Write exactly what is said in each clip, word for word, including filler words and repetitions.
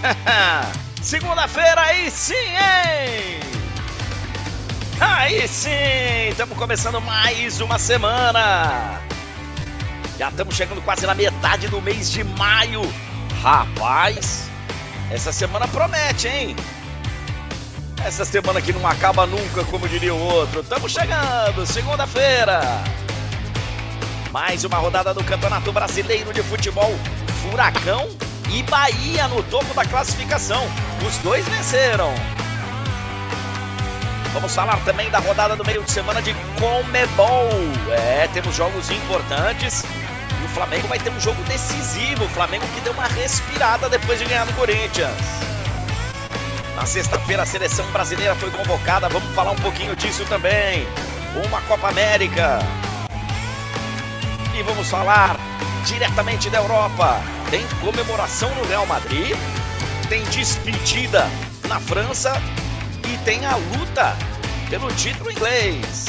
Segunda-feira, aí sim, hein? Aí sim, estamos começando mais uma semana. Já estamos chegando quase na metade do mês de maio. Rapaz, essa semana promete, hein? Essa semana que não acaba nunca, como diria o outro. Estamos chegando, segunda-feira. Mais uma rodada do Campeonato Brasileiro de Futebol. Furacão e Bahia no topo da classificação. Os dois venceram. Vamos falar também da rodada do meio de semana de Conmebol. É, temos jogos importantes. E o Flamengo vai ter um jogo decisivo. O Flamengo que deu uma respirada depois de ganhar no Corinthians. Na sexta-feira a seleção brasileira foi convocada. Vamos falar um pouquinho disso também. Uma Copa América. E vamos falar diretamente da Europa. Tem comemoração no Real Madrid. Tem despedida na França. E tem a luta pelo título inglês.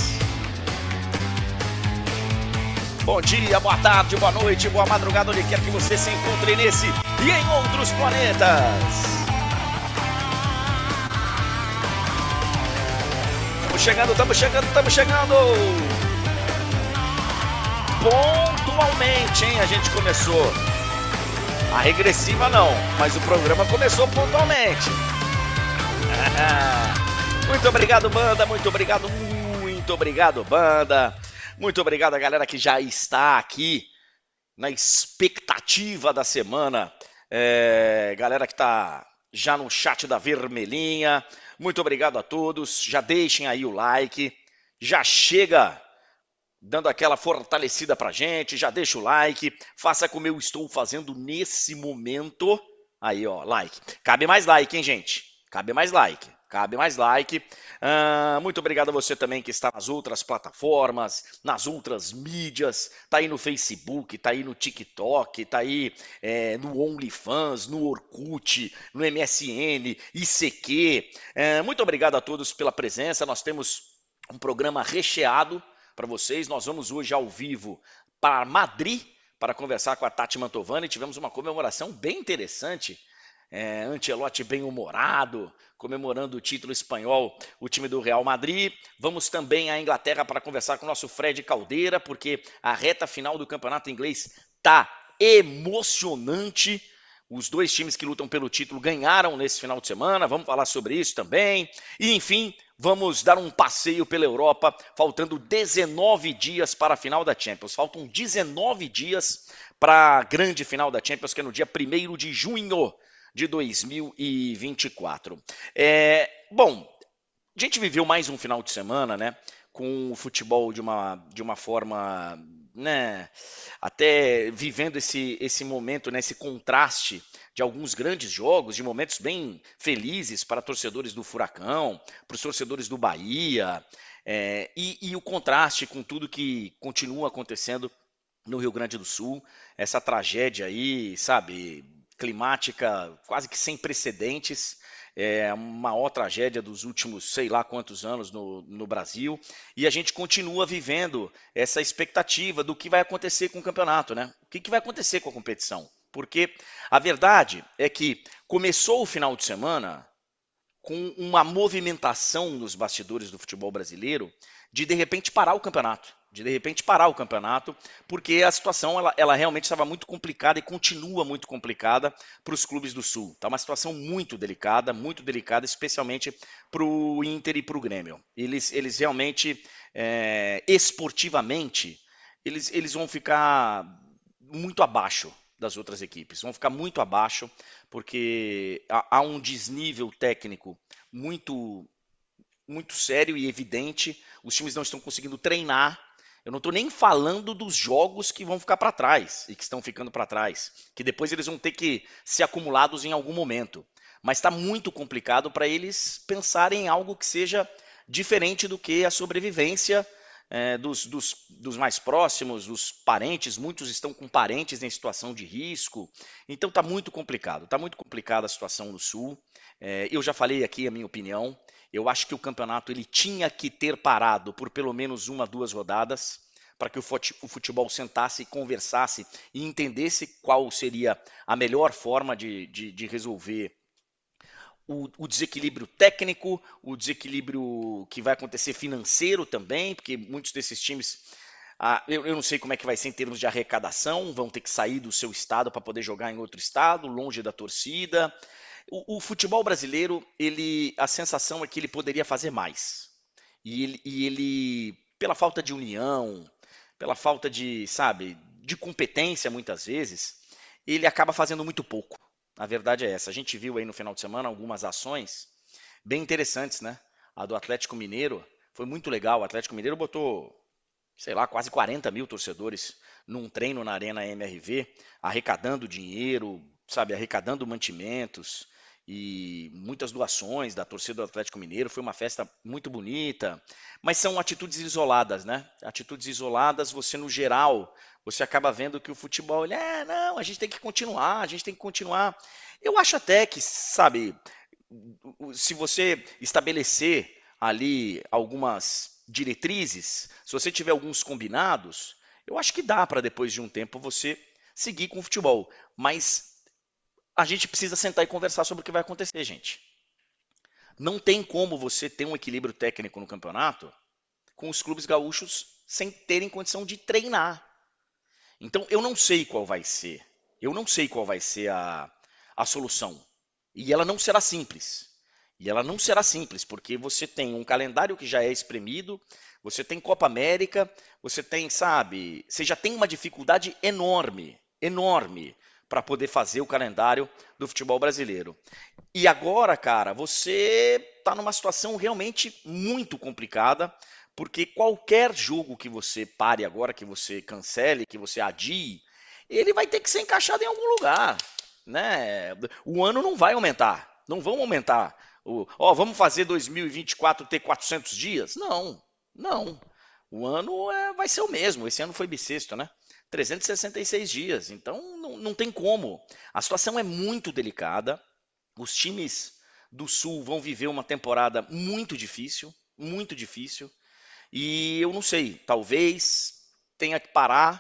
Bom dia, boa tarde, boa noite, boa madrugada, onde quer que você se encontre nesse e em outros planetas. Estamos chegando, estamos chegando, estamos chegando. Pontualmente, hein? A gente começou. A regressiva não, mas o programa começou pontualmente. Muito obrigado, banda, muito obrigado, muito obrigado, banda. Muito obrigado a galera que já está aqui na expectativa da semana. É, galera que está já no chat da Vermelhinha. Muito obrigado a todos. Já deixem aí o like. Já chega dando aquela fortalecida pra gente. Já deixa o like. Faça como eu estou fazendo nesse momento. Aí, ó, like. Cabe mais like, hein, gente? Cabe mais like. Cabe mais like. Uh, muito obrigado a você também que está nas outras plataformas, nas outras mídias, tá aí no Facebook, tá aí no TikTok, tá aí é, no OnlyFans, no Orkut, no M S N, I C Q. Uh, muito obrigado a todos pela presença. Nós temos um programa recheado para vocês. Nós vamos hoje ao vivo para Madrid para conversar com a Tati Mantovani. Tivemos uma comemoração bem interessante. É, Ancelotti bem-humorado, comemorando o título espanhol, o time do Real Madrid. Vamos também à Inglaterra para conversar com o nosso Fred Caldeira, porque a reta final do campeonato inglês tá emocionante. Os dois times que lutam pelo título ganharam nesse final de semana, vamos falar sobre isso também. E, enfim, vamos dar um passeio pela Europa, faltando dezenove dias para a final da Champions. Faltam dezenove dias para a grande final da Champions, que é no dia primeiro de junho de dois mil e vinte e quatro. É, bom, a gente viveu mais um final de semana, né, com o futebol de uma, de uma forma, né, até vivendo esse, esse momento, né, esse contraste de alguns grandes jogos, de momentos bem felizes para torcedores do Furacão, para os torcedores do Bahia, é, e, e o contraste com tudo que continua acontecendo no Rio Grande do Sul, essa tragédia aí, sabe, climática quase que sem precedentes, é a maior tragédia dos últimos sei lá quantos anos no, no Brasil, e a gente continua vivendo essa expectativa do que vai acontecer com o campeonato, né? O que, que vai acontecer com a competição? Porque a verdade é que começou o final de semana com uma movimentação nos bastidores do futebol brasileiro de de repente parar o campeonato. de de repente parar o campeonato, porque a situação ela, ela realmente estava muito complicada e continua muito complicada para os clubes do Sul. Está uma situação muito delicada, muito delicada, especialmente para o Inter e para o Grêmio. Eles, eles realmente, é, esportivamente, eles, eles vão ficar muito abaixo das outras equipes, vão ficar muito abaixo, porque há, há um desnível técnico muito, muito sério e evidente, os times não estão conseguindo treinar. Eu não estou nem falando dos jogos que vão ficar para trás e que estão ficando para trás, que depois eles vão ter que ser acumulados em algum momento. Mas está muito complicado para eles pensarem em algo que seja diferente do que a sobrevivência é, dos, dos, dos mais próximos, dos parentes. Muitos estão com parentes em situação de risco. Então está muito complicado. Está muito complicada a situação no Sul. É, eu já falei aqui a minha opinião. Eu acho que o campeonato ele tinha que ter parado por pelo menos uma, duas rodadas, para que o futebol sentasse, conversasse e entendesse qual seria a melhor forma de, de, de resolver o, o desequilíbrio técnico, o desequilíbrio que vai acontecer financeiro também, porque muitos desses times, ah, eu, eu não sei como é que vai ser em termos de arrecadação, vão ter que sair do seu estado para poder jogar em outro estado, longe da torcida. O, o futebol brasileiro, ele, a sensação é que ele poderia fazer mais. E ele, e ele, pela falta de união, pela falta de, sabe, de competência muitas vezes, ele acaba fazendo muito pouco. A verdade é essa. A gente viu aí no final de semana algumas ações bem interessantes, né? A do Atlético Mineiro foi muito legal. O Atlético Mineiro botou, sei lá, quase quarenta mil torcedores num treino na Arena M R V, arrecadando dinheiro, sabe, arrecadando mantimentos e muitas doações da torcida do Atlético Mineiro. Foi uma festa muito bonita, mas são atitudes isoladas, né? Atitudes isoladas, você no geral, você acaba vendo que o futebol, ele, é, não, a gente tem que continuar, a gente tem que continuar. Eu acho até que, sabe, se você estabelecer ali algumas diretrizes, se você tiver alguns combinados, eu acho que dá para depois de um tempo você seguir com o futebol. Mas a gente precisa sentar e conversar sobre o que vai acontecer, gente. Não tem como você ter um equilíbrio técnico no campeonato com os clubes gaúchos sem terem condição de treinar. Então, eu não sei qual vai ser. Eu não sei qual vai ser a, a solução. E ela não será simples. E ela não será simples, porque você tem um calendário que já é espremido, você tem Copa América, você tem, sabe, você já tem uma dificuldade enorme, enorme, para poder fazer o calendário do futebol brasileiro. E agora, cara, você está numa situação realmente muito complicada, porque qualquer jogo que você pare agora, que você cancele, que você adie, ele vai ter que ser encaixado em algum lugar, né? O ano não vai aumentar, não vão aumentar. O, ó, vamos fazer dois mil e vinte e quatro ter quatrocentos dias? Não, não. O ano é, vai ser o mesmo. Esse ano foi bissexto, né? trezentos e sessenta e seis dias. Então não, não tem como. A situação é muito delicada. Os times do Sul vão viver uma temporada muito difícil, muito difícil. E eu não sei, talvez tenha que parar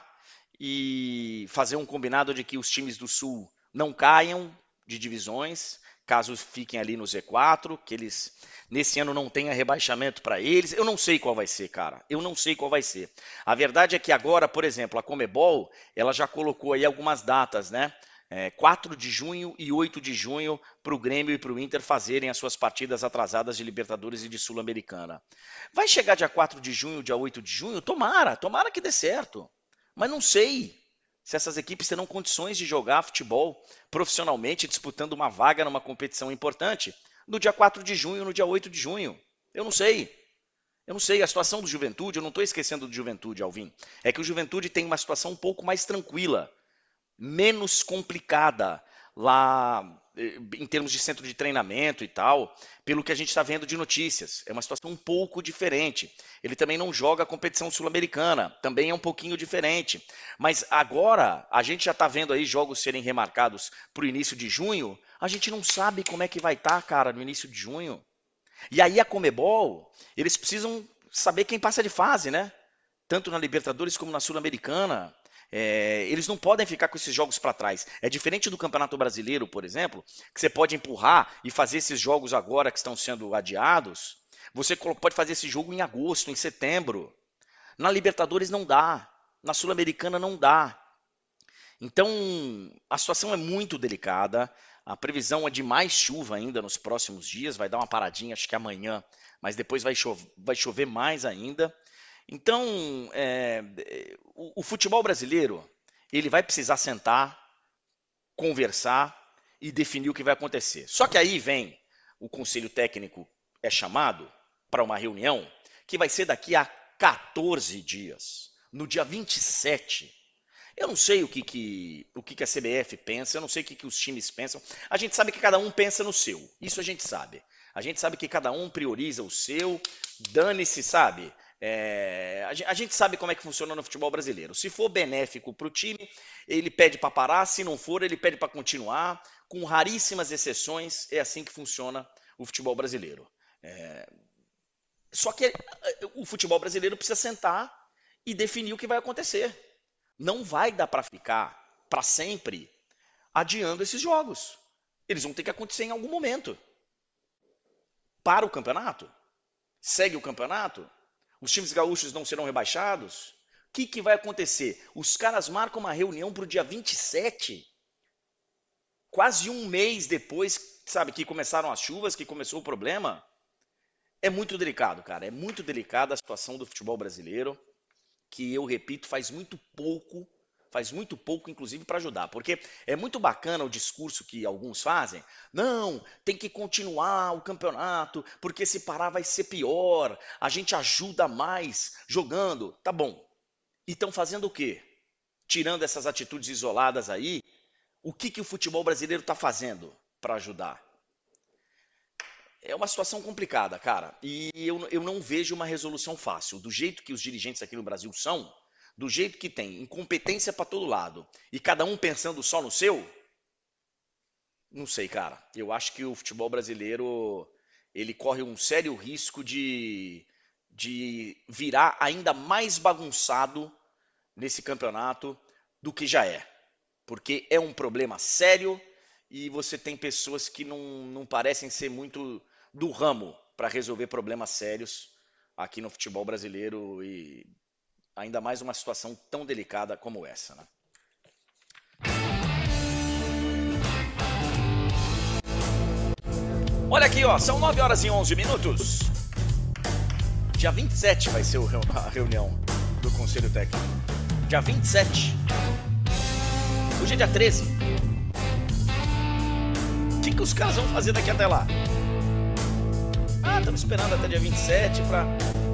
e fazer um combinado de que os times do Sul não caiam de divisões, caso fiquem ali no Z quatro, que eles nesse ano não tenha rebaixamento para eles. Eu não sei qual vai ser, cara. Eu não sei qual vai ser. A verdade é que agora, por exemplo, a Comebol, ela já colocou aí algumas datas, né? É, quatro de junho e oito de junho para o Grêmio e para o Inter fazerem as suas partidas atrasadas de Libertadores e de Sul-Americana. Vai chegar dia quatro de junho, dia oito de junho? Tomara, tomara que dê certo. Mas não sei se essas equipes terão condições de jogar futebol profissionalmente, disputando uma vaga numa competição importante, no dia quatro de junho, no dia oito de junho. Eu não sei. Eu não sei, a situação do Juventude, eu não estou esquecendo do Juventude, Alvin. É que o Juventude tem uma situação um pouco mais tranquila, menos complicada lá em termos de centro de treinamento e tal, pelo que a gente está vendo de notícias. É uma situação um pouco diferente. Ele também não joga a competição sul-americana, também é um pouquinho diferente. Mas agora, a gente já está vendo aí jogos serem remarcados para o início de junho, a gente não sabe como é que vai estar, tá, cara, no início de junho. E aí a Comebol, eles precisam saber quem passa de fase, né? Tanto na Libertadores como na Sul-Americana. É, eles não podem ficar com esses jogos para trás. É diferente do Campeonato Brasileiro, por exemplo, que você pode empurrar e fazer esses jogos agora que estão sendo adiados. Você pode fazer esse jogo em agosto, em setembro. Na Libertadores não dá. Na Sul-Americana não dá. Então, a situação é muito delicada. A previsão é de mais chuva ainda nos próximos dias. Vai dar uma paradinha, acho que amanhã, mas depois vai chover, vai chover mais ainda. Então, é, o, o futebol brasileiro, ele vai precisar sentar, conversar e definir o que vai acontecer. Só que aí vem o conselho técnico é chamado para uma reunião que vai ser daqui a quatorze dias, no dia vinte e sete. Eu não sei o que, que, o que, que a C B F pensa, eu não sei o que, que os times pensam. A gente sabe que cada um pensa no seu, isso a gente sabe. A gente sabe que cada um prioriza o seu, dane-se, sabe? É, a gente sabe como é que funciona no futebol brasileiro. Se for benéfico para o time, ele pede para parar. Se não for, ele pede para continuar. Com raríssimas exceções, é assim que funciona o futebol brasileiro. É, só que o futebol brasileiro precisa sentar e definir o que vai acontecer. Não vai dar para ficar para sempre adiando esses jogos. Eles vão ter que acontecer em algum momento. para o campeonato? Segue o campeonato? Os times gaúchos não serão rebaixados? O que, que vai acontecer? Os caras marcam uma reunião para o dia vinte e sete, quase um mês depois, sabe, que começaram as chuvas, que começou o problema. É muito delicado, cara. É muito delicada a situação do futebol brasileiro, que eu repito, faz muito pouco, faz muito pouco, inclusive, para ajudar. Porque é muito bacana o discurso que alguns fazem. Não, tem que continuar o campeonato, porque se parar vai ser pior. A gente ajuda mais jogando. Tá bom. E estão fazendo o quê? Tirando essas atitudes isoladas aí, o que, que o futebol brasileiro está fazendo para ajudar? É uma situação complicada, cara. E eu, eu não vejo uma resolução fácil. Do jeito que os dirigentes aqui no Brasil são, do jeito que tem incompetência para todo lado, e cada um pensando só no seu, não sei, cara. Eu acho que o futebol brasileiro ele corre um sério risco de, de virar ainda mais bagunçado nesse campeonato do que já é. Porque é um problema sério e você tem pessoas que não, não parecem ser muito do ramo para resolver problemas sérios aqui no futebol brasileiro e ainda mais uma situação tão delicada como essa, né? Olha aqui, ó, são nove horas e onze minutos. Dia vinte e sete vai ser a reunião do Conselho Técnico. Dia vinte e sete. Hoje é dia treze. O que, que os caras vão fazer daqui até lá? Ah, estamos esperando até dia vinte e sete para...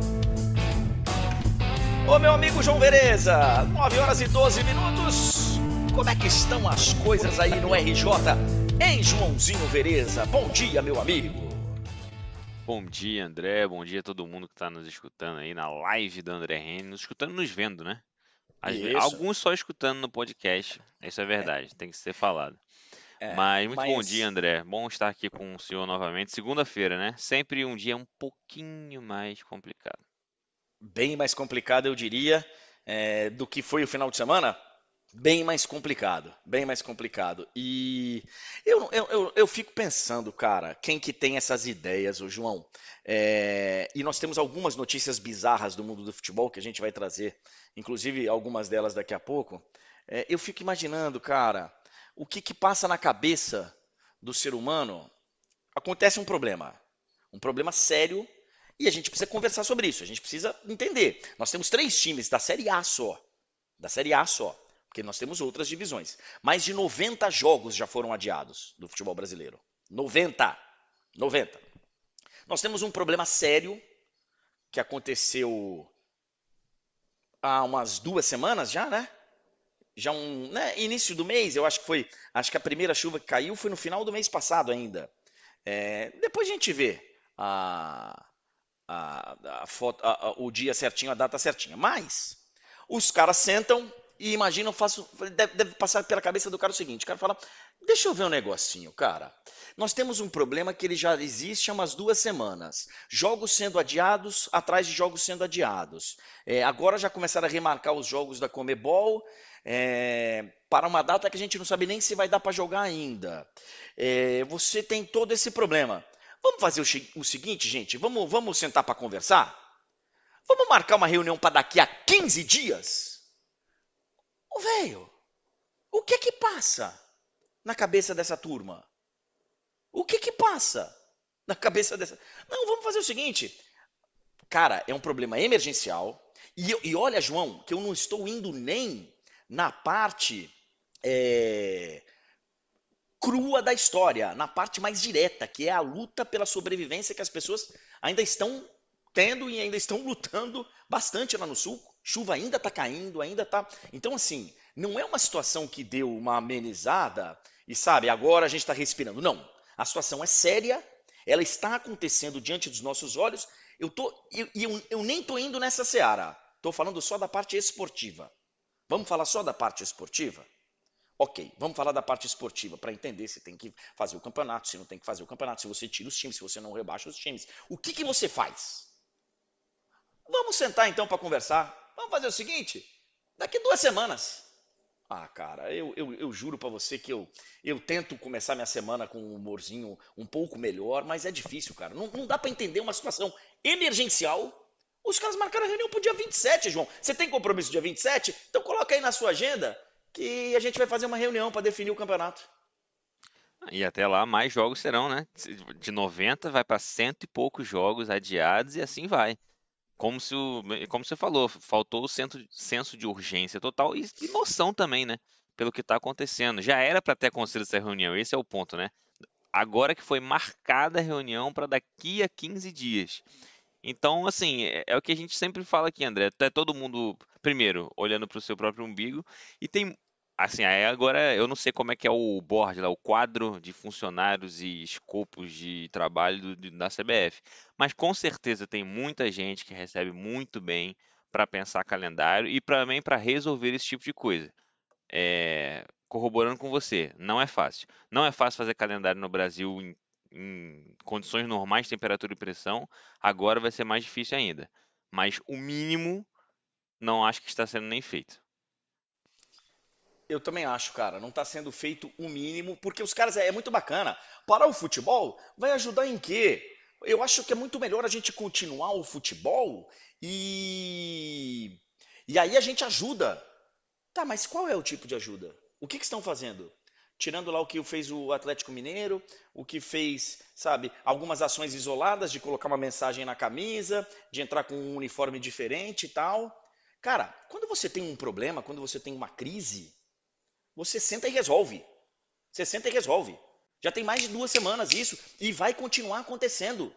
Ô, meu amigo João Vereza, nove horas e doze minutos. Como é que estão as coisas aí no R J, hein, Joãozinho Vereza? Bom dia, meu amigo. Bom dia, André. Bom dia a todo mundo que está nos escutando aí na live da André Henrique. Nos escutando e nos vendo, né? Às vezes, alguns só escutando no podcast. Isso é verdade, é. Tem que ser falado. É, mas muito mas... bom dia, André. Bom estar aqui com o senhor novamente. Segunda-feira, né? Sempre um dia um pouquinho mais complicado. Bem mais complicado, eu diria, é, do que foi o final de semana. Bem mais complicado, bem mais complicado. E eu, eu, eu, eu fico pensando, cara, quem que tem essas ideias, ô João? É, e nós temos algumas notícias bizarras do mundo do futebol que a gente vai trazer, inclusive algumas delas daqui a pouco. É, eu fico imaginando, cara, o que que passa na cabeça do ser humano? Acontece um problema, um problema sério, e a gente precisa conversar sobre isso, a gente precisa entender. Nós temos três times da Série A só, da Série A só. Porque nós temos outras divisões. Mais de noventa jogos já foram adiados do futebol brasileiro. noventa. noventa. Nós temos um problema sério que aconteceu há umas duas semanas já, né? Já um, né? Início do mês, eu acho que foi, acho que a primeira chuva que caiu foi no final do mês passado ainda. É, depois a gente vê a, a, a foto, a, a, o dia certinho, a data certinha. Mas os caras sentam e imagina, eu faço, deve, deve passar pela cabeça do cara o seguinte, o cara fala, deixa eu ver um negocinho, cara. Nós temos um problema que ele já existe há umas duas semanas. Jogos sendo adiados, atrás de jogos sendo adiados. É, agora já começaram a remarcar os jogos da Conmebol é, para uma data que a gente não sabe nem se vai dar para jogar ainda. É, você tem todo esse problema. Vamos fazer o, o seguinte, gente, vamos, vamos sentar para conversar? Vamos marcar uma reunião para daqui a quinze dias? Ô, velho, o que que passa na cabeça dessa turma? O que que passa na cabeça dessa... Não, vamos fazer o seguinte. Cara, é um problema emergencial. E, e olha, João, que eu não estou indo nem na parte é, crua da história, na parte mais direta, que é a luta pela sobrevivência que as pessoas ainda estão tendo e ainda estão lutando bastante lá no Sul. Chuva ainda está caindo, ainda está... Então, assim, não é uma situação que deu uma amenizada e, sabe, agora a gente está respirando. Não, a situação é séria, ela está acontecendo diante dos nossos olhos. Eu, tô, eu, eu, eu nem estou indo nessa seara, estou falando só da parte esportiva. Vamos falar só da parte esportiva? Ok, vamos falar da parte esportiva para entender se tem que fazer o campeonato, se não tem que fazer o campeonato, se você tira os times, se você não rebaixa os times. O que, que você faz? Vamos sentar então para conversar. Vamos fazer o seguinte, daqui duas semanas, Ah, cara, eu, eu, eu juro pra você que eu, eu tento começar minha semana com um humorzinho um pouco melhor, mas é difícil, cara. Não, não dá pra entender uma situação emergencial. Os caras marcaram a reunião pro dia vinte e sete, João. Você tem compromisso dia vinte e sete? Então coloca aí na sua agenda que a gente vai fazer uma reunião pra definir o campeonato. E até lá mais jogos serão, né? De noventa vai para cento e poucos jogos adiados e assim vai. Como se o, como você falou, faltou o senso, senso de urgência total e, e noção também, né? Pelo que está acontecendo. Já era para ter acontecido essa reunião, esse é o ponto, né? Agora que foi marcada a reunião para daqui a quinze dias. Então, assim, é, é o que a gente sempre fala aqui, André. É todo mundo, primeiro, olhando para o seu próprio umbigo. E tem, assim, aí agora eu não sei como é que é o board lá, o quadro de funcionários e escopos de trabalho do- da C B F. Mas com certeza tem muita gente que recebe muito bem para pensar calendário e também para resolver esse tipo de coisa. É, corroborando com você, não é fácil. Não é fácil fazer calendário no Brasil em, em condições normais, temperatura e pressão. Agora vai ser mais difícil ainda. Mas o mínimo não acho que está sendo nem feito. Eu também acho, cara, não está sendo feito o mínimo, porque os caras é, é muito bacana. Parar o futebol vai ajudar em quê? Eu acho que é muito melhor a gente continuar o futebol e e aí a gente ajuda. Tá, mas qual é o tipo de ajuda? O que que estão fazendo? Tirando lá o que fez o Atlético Mineiro, o que fez, sabe, algumas ações isoladas de colocar uma mensagem na camisa, de entrar com um uniforme diferente e tal. Cara, quando você tem um problema, quando você tem uma crise, você senta e resolve. Você senta e resolve. Já tem mais de duas semanas isso e vai continuar acontecendo.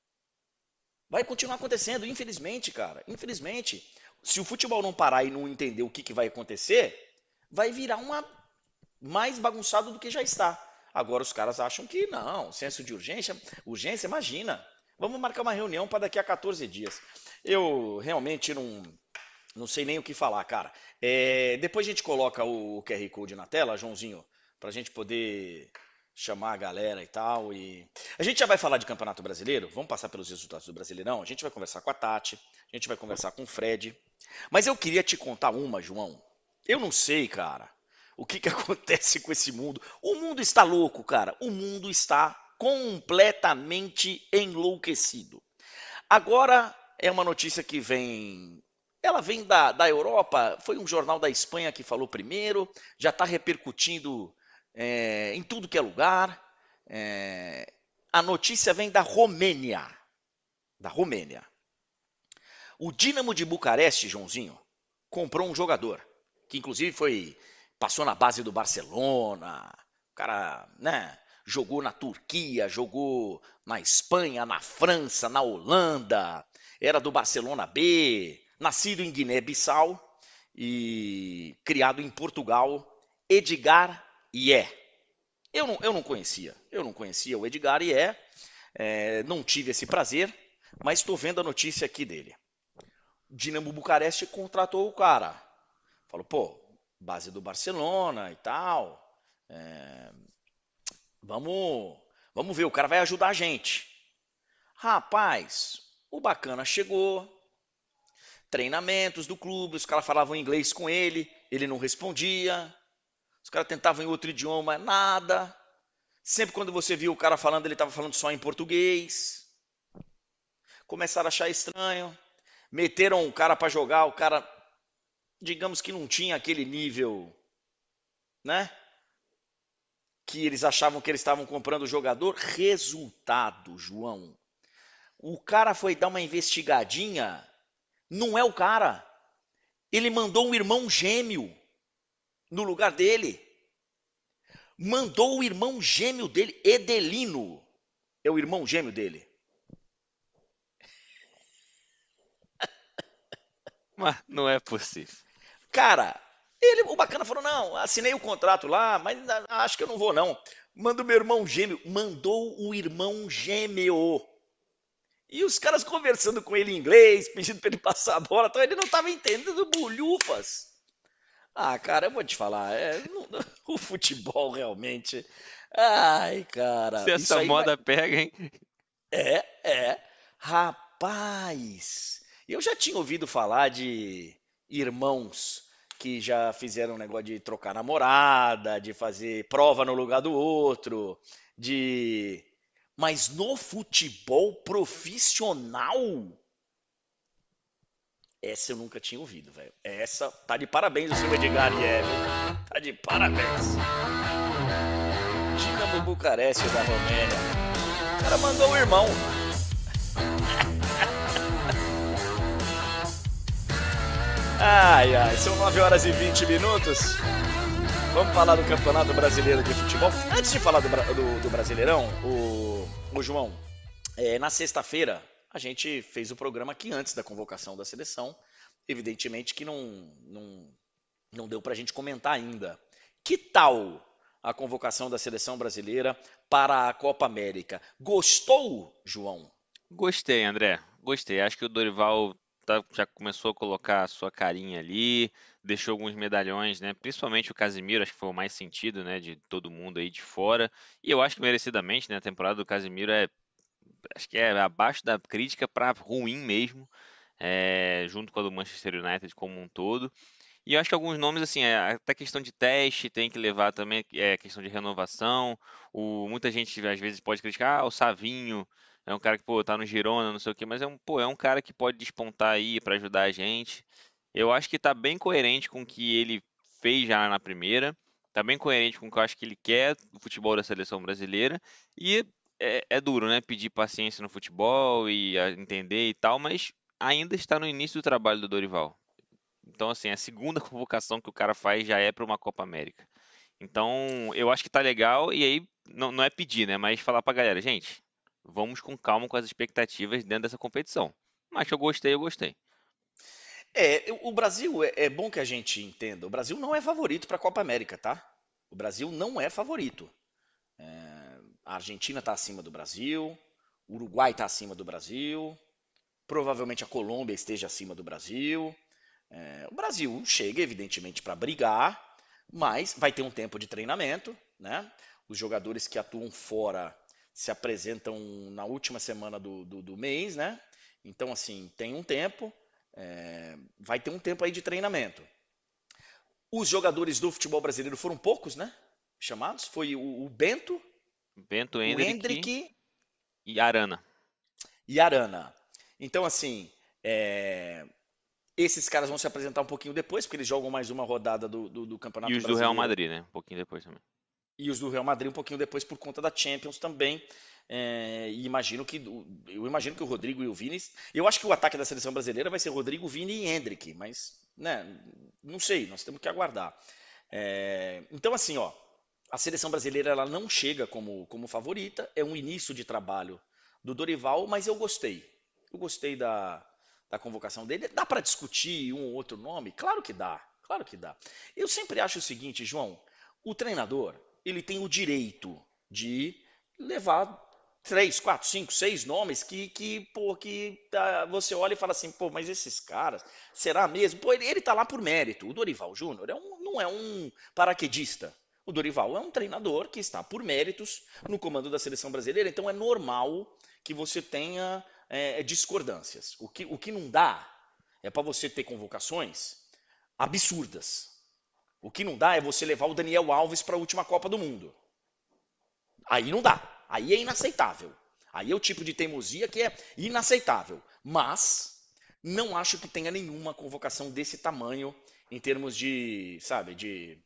Vai continuar acontecendo, infelizmente, cara. Infelizmente. Se o futebol não parar e não entender o que, que vai acontecer, vai virar uma mais bagunçado do que já está. Agora os caras acham que não, senso de urgência, urgência, imagina. Vamos marcar uma reunião para daqui a quatorze dias. Eu realmente não, não sei nem o que falar, cara. É, depois a gente coloca o Q R Code na tela, Joãozinho, para a gente poder chamar a galera e tal. E a gente já vai falar de Campeonato Brasileiro. Vamos passar pelos resultados do Brasileirão. A gente vai conversar com a Tati, a gente vai conversar com o Fred. Mas eu queria te contar uma, João. Eu não sei, cara, o que que acontece com esse mundo. O mundo está louco, cara. O mundo está completamente enlouquecido. Agora é uma notícia que vem. Ela vem da, da Europa, foi um jornal da Espanha que falou primeiro, já está repercutindo é, em tudo que é lugar. É, a notícia vem da Romênia. Da Romênia. O Dinamo de Bucareste, Joãozinho, comprou um jogador, que inclusive foi. Passou na base do Barcelona. O cara, né? Jogou na Turquia, jogou na Espanha, na França, na Holanda, era do Barcelona B, nascido em Guiné-Bissau e criado em Portugal, Edgar Ié. Eu não, eu não conhecia, eu não conhecia o Edgar Ié, é, não tive esse prazer, mas estou vendo a notícia aqui dele. Dinamo Bucareste contratou o cara. Falou, pô, base do Barcelona e tal, é, vamos, vamos ver, o cara vai ajudar a gente. Rapaz, o bacana chegou, treinamentos do clube, os caras falavam inglês com ele, ele não respondia, os caras tentavam em outro idioma, nada. Sempre quando você viu o cara falando, ele estava falando só em português. Começaram a achar estranho, meteram o cara para jogar, o cara, digamos que não tinha aquele nível, né? Que eles achavam que eles estavam comprando o jogador. Resultado, João. O cara foi dar uma investigadinha, não é o cara. Ele mandou um irmão gêmeo no lugar dele. Mandou o irmão gêmeo dele, Edelino. É o irmão gêmeo dele. Mas não é possível. Cara, ele, o bacana falou: não, assinei o contrato lá, mas acho que eu não vou, não. Manda o meu irmão gêmeo. Mandou o irmão gêmeo. E os caras conversando com ele em inglês, pedindo para ele passar a bola, então ele não estava entendendo bolhufas. Ah, cara, eu vou te falar, é, não- o futebol realmente. Ai, Se cara, isso essa aí vai. moda pega, hein? É, é. Rapaz, eu já tinha ouvido falar de irmãos que já fizeram um negócio de trocar namorada, de fazer prova no lugar do outro, de... Mas no futebol profissional, essa eu nunca tinha ouvido, velho. Essa tá de parabéns o seu Edgar Lieve. Tá de parabéns. Dinamo Bucareste da Romênia. O cara mandou o irmão. Ai, ai, são nove horas e vinte minutos. Vamos falar do Campeonato Brasileiro de Futebol. Antes de falar do, do, do Brasileirão, o, o João, é, na sexta-feira a gente fez o programa aqui antes da convocação da seleção. Evidentemente que não, não, não deu para a gente comentar ainda. Que tal a convocação da seleção brasileira para a Copa América? Gostou, João? Gostei, André. Gostei. Acho que o Dorival tá, já começou a colocar a sua carinha ali, deixou alguns medalhões, né? Principalmente o Casemiro, acho que foi o mais sentido, né? De todo mundo aí de fora. E eu acho que merecidamente, né? A temporada do Casemiro é, acho que é abaixo da crítica para ruim mesmo, é, junto com a do Manchester United como um todo. E eu acho que alguns nomes, assim, é, até questão de teste, tem que levar também, é questão de renovação. O, muita gente às vezes pode criticar, ah, o Savinho é um cara que, pô, tá no Girona, não sei o quê, mas é um, pô, é um cara que pode despontar aí para ajudar a gente. Eu acho que tá bem coerente com o que ele fez já na primeira, tá bem coerente com o que eu acho que ele quer do futebol da seleção brasileira. E é, é duro, né, pedir paciência no futebol e a, entender e tal, mas ainda está no início do trabalho do Dorival. Então, assim, a segunda convocação que o cara faz já é para uma Copa América. Então, eu acho que tá legal, e aí não, não é pedir, né? Mas falar pra galera, gente, vamos com calma com as expectativas dentro dessa competição. Mas que eu gostei, eu gostei. É, o Brasil, é, é bom que a gente entenda, o Brasil não é favorito para a Copa América, tá? O Brasil não é favorito. É, a Argentina está acima do Brasil, o Uruguai está acima do Brasil, provavelmente a Colômbia esteja acima do Brasil. É, o Brasil chega, evidentemente, para brigar, mas vai ter um tempo de treinamento, né? Os jogadores que atuam fora se apresentam na última semana do, do, do mês, né? Então, assim, tem um tempo, é, vai ter um tempo aí de treinamento. Os jogadores do futebol brasileiro foram poucos, né? Chamados. Foi o, o Bento, Bento, o Endrick Endrick e Arana. e Arana. Então, assim, é, esses caras vão se apresentar um pouquinho depois, porque eles jogam mais uma rodada do, do, do E Campeonato os do Real Brasileiro. Madrid, né? Um pouquinho depois também. E os do Real Madrid um pouquinho depois por conta da Champions também. É, e imagino que eu imagino que o Rodrigo e o Vini, eu acho que o ataque da seleção brasileira vai ser Rodrigo, Vini e Endrick, mas né, não sei, nós temos que aguardar. É, então assim, ó, a seleção brasileira ela não chega como, como favorita, é um início de trabalho do Dorival, mas eu gostei. Eu gostei da, da convocação dele. Dá para discutir um ou outro nome? Claro que dá, claro que dá. Eu sempre acho o seguinte, João, o treinador ele tem o direito de levar três, quatro, cinco, seis nomes que, que, pô, que tá, você olha e fala assim, pô, mas esses caras, será mesmo? Pô, ele, ele tá lá por mérito. O Dorival Júnior é um, não é um paraquedista. O Dorival é um treinador que está por méritos no comando da seleção brasileira, então é normal que você tenha é, discordâncias. O que, o que não dá é para você ter convocações absurdas. O que não dá é você levar o Daniel Alves para a última Copa do Mundo. Aí não dá. Aí é inaceitável. Aí é o tipo de teimosia que é inaceitável. Mas não acho que tenha nenhuma convocação desse tamanho em termos de, sabe, de,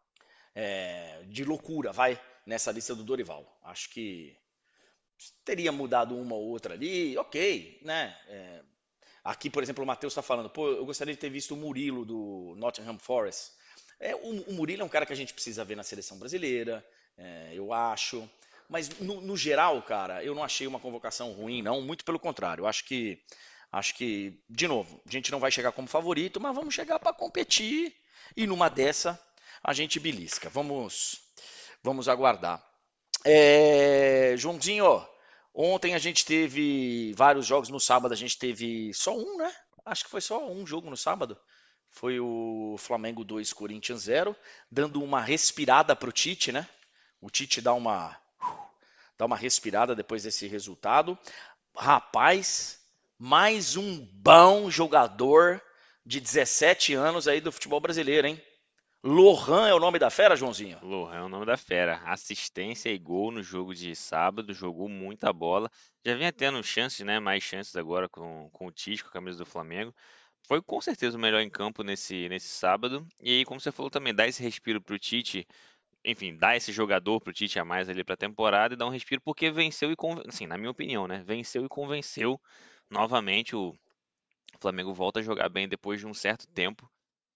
é, de loucura, vai, nessa lista do Dorival. Acho que teria mudado uma ou outra ali, ok, né? É, aqui, por exemplo, o Matheus está falando, pô, eu gostaria de ter visto o Murilo do Nottingham Forest. É, o, o Murilo é um cara que a gente precisa ver na seleção brasileira, é, eu acho. Mas no, no geral, cara, eu não achei uma convocação ruim, não. Muito pelo contrário. Eu acho que, acho que, de novo, a gente não vai chegar como favorito, mas vamos chegar para competir. E numa dessa, a gente belisca. Vamos, vamos aguardar. É, Joãozinho, ontem a gente teve vários jogos. No sábado a gente teve só um, né? Acho que foi só um jogo no sábado. Foi o Flamengo dois, Corinthians zero, dando uma respirada para o Tite, né? O Tite dá uma, dá uma respirada depois desse resultado. Rapaz, mais um bom jogador de dezessete anos aí do futebol brasileiro, hein? Lohan é o nome da fera, Joãozinho? Lohan é o nome da fera. Assistência e gol no jogo de sábado, jogou muita bola. Já vinha tendo chances, né? Mais chances agora com, com o Tite, com a camisa do Flamengo. Foi com certeza o melhor em campo nesse, nesse sábado. E aí, como você falou também, dá esse respiro pro Tite, enfim, dá esse jogador pro Tite a mais ali pra temporada e dá um respiro porque venceu e convenceu, assim, na minha opinião, né? Venceu e convenceu novamente. O Flamengo volta a jogar bem depois de um certo tempo.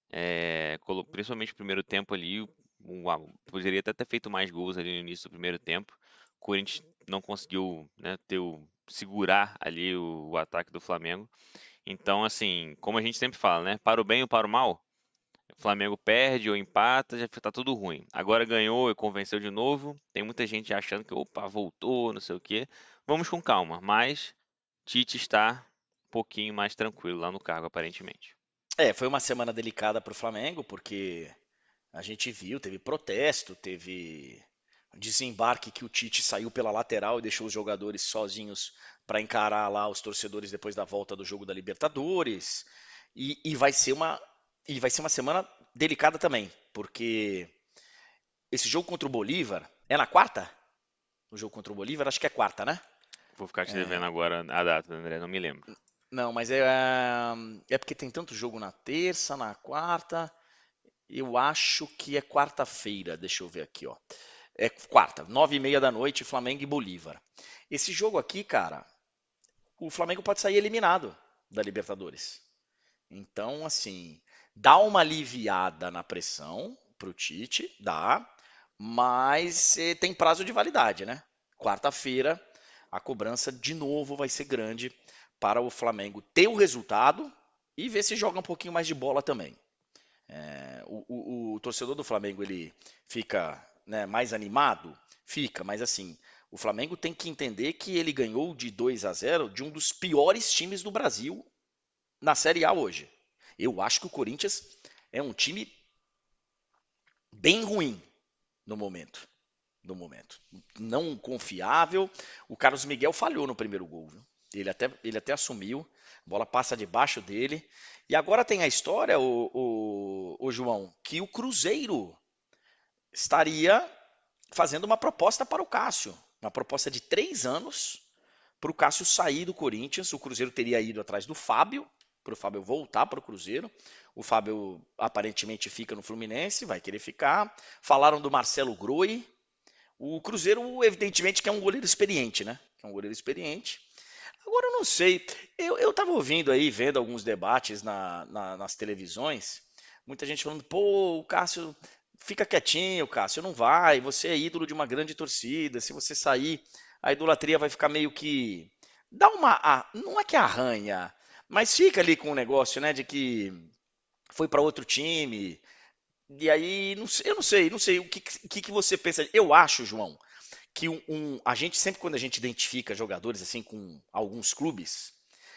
É, colo- principalmente no primeiro tempo ali, o- o- a- poderia até ter feito mais gols ali no início do primeiro tempo. O Corinthians não conseguiu, né, ter o- segurar ali o, o ataque do Flamengo. Então, assim, como a gente sempre fala, né, para o bem ou para o mal, o Flamengo perde ou empata, já tá tudo ruim. Agora ganhou e convenceu de novo. Tem muita gente achando que, opa, voltou, não sei o quê. Vamos com calma, mas Tite está um pouquinho mais tranquilo lá no cargo, aparentemente. É, foi uma semana delicada para o Flamengo, porque a gente viu, teve protesto, teve desembarque que o Tite saiu pela lateral e deixou os jogadores sozinhos para encarar lá os torcedores depois da volta do jogo da Libertadores. E, e vai ser uma e vai ser uma semana delicada também, porque esse jogo contra o Bolívar é na quarta? O jogo contra o Bolívar, acho que é quarta, né? Vou ficar te devendo agora a data, André, não me lembro. Não, mas é é porque tem tanto jogo na terça, na quarta. Eu acho que é quarta-feira. Deixa eu ver aqui, ó. É quarta, nove e meia da noite, Flamengo e Bolívar. Esse jogo aqui, cara, o Flamengo pode sair eliminado da Libertadores. Então, assim, dá uma aliviada na pressão pro Tite, dá, mas eh, tem prazo de validade, né? Quarta-feira, a cobrança de novo vai ser grande para o Flamengo ter o resultado e ver se joga um pouquinho mais de bola também. É, o, o- o torcedor do Flamengo ele fica, né, mais animado? Fica, mas assim, o Flamengo tem que entender que ele ganhou de dois a zero de um dos piores times do Brasil na Série A hoje. Eu acho que o Corinthians é um time bem ruim no momento. No momento. Não confiável. O Carlos Miguel falhou no primeiro gol. Viu? Ele, até, ele até assumiu. A bola passa debaixo dele. E agora tem a história, o, o, o João, que o Cruzeiro estaria fazendo uma proposta para o Cássio. Uma proposta de três anos para o Cássio sair do Corinthians. O Cruzeiro teria ido atrás do Fábio, para o Fábio voltar para o Cruzeiro. O Fábio aparentemente fica no Fluminense, vai querer ficar. Falaram do Marcelo Groi. O Cruzeiro, evidentemente, que é um goleiro experiente, né? É um goleiro experiente. Agora eu não sei. Eu, eu tava ouvindo aí, vendo alguns debates na, na- nas televisões, muita gente falando, pô, o Cássio fica quietinho, Cássio, não vai, você é ídolo de uma grande torcida, se você sair, a idolatria vai ficar meio que. Dá uma. a- Não é que arranha, mas fica ali com o negócio, né, de que foi para outro time. E aí, não sei- eu não sei, não sei o que, que, que você pensa. Eu acho, João, que um, um- a gente sempre quando a gente identifica jogadores assim com alguns clubes,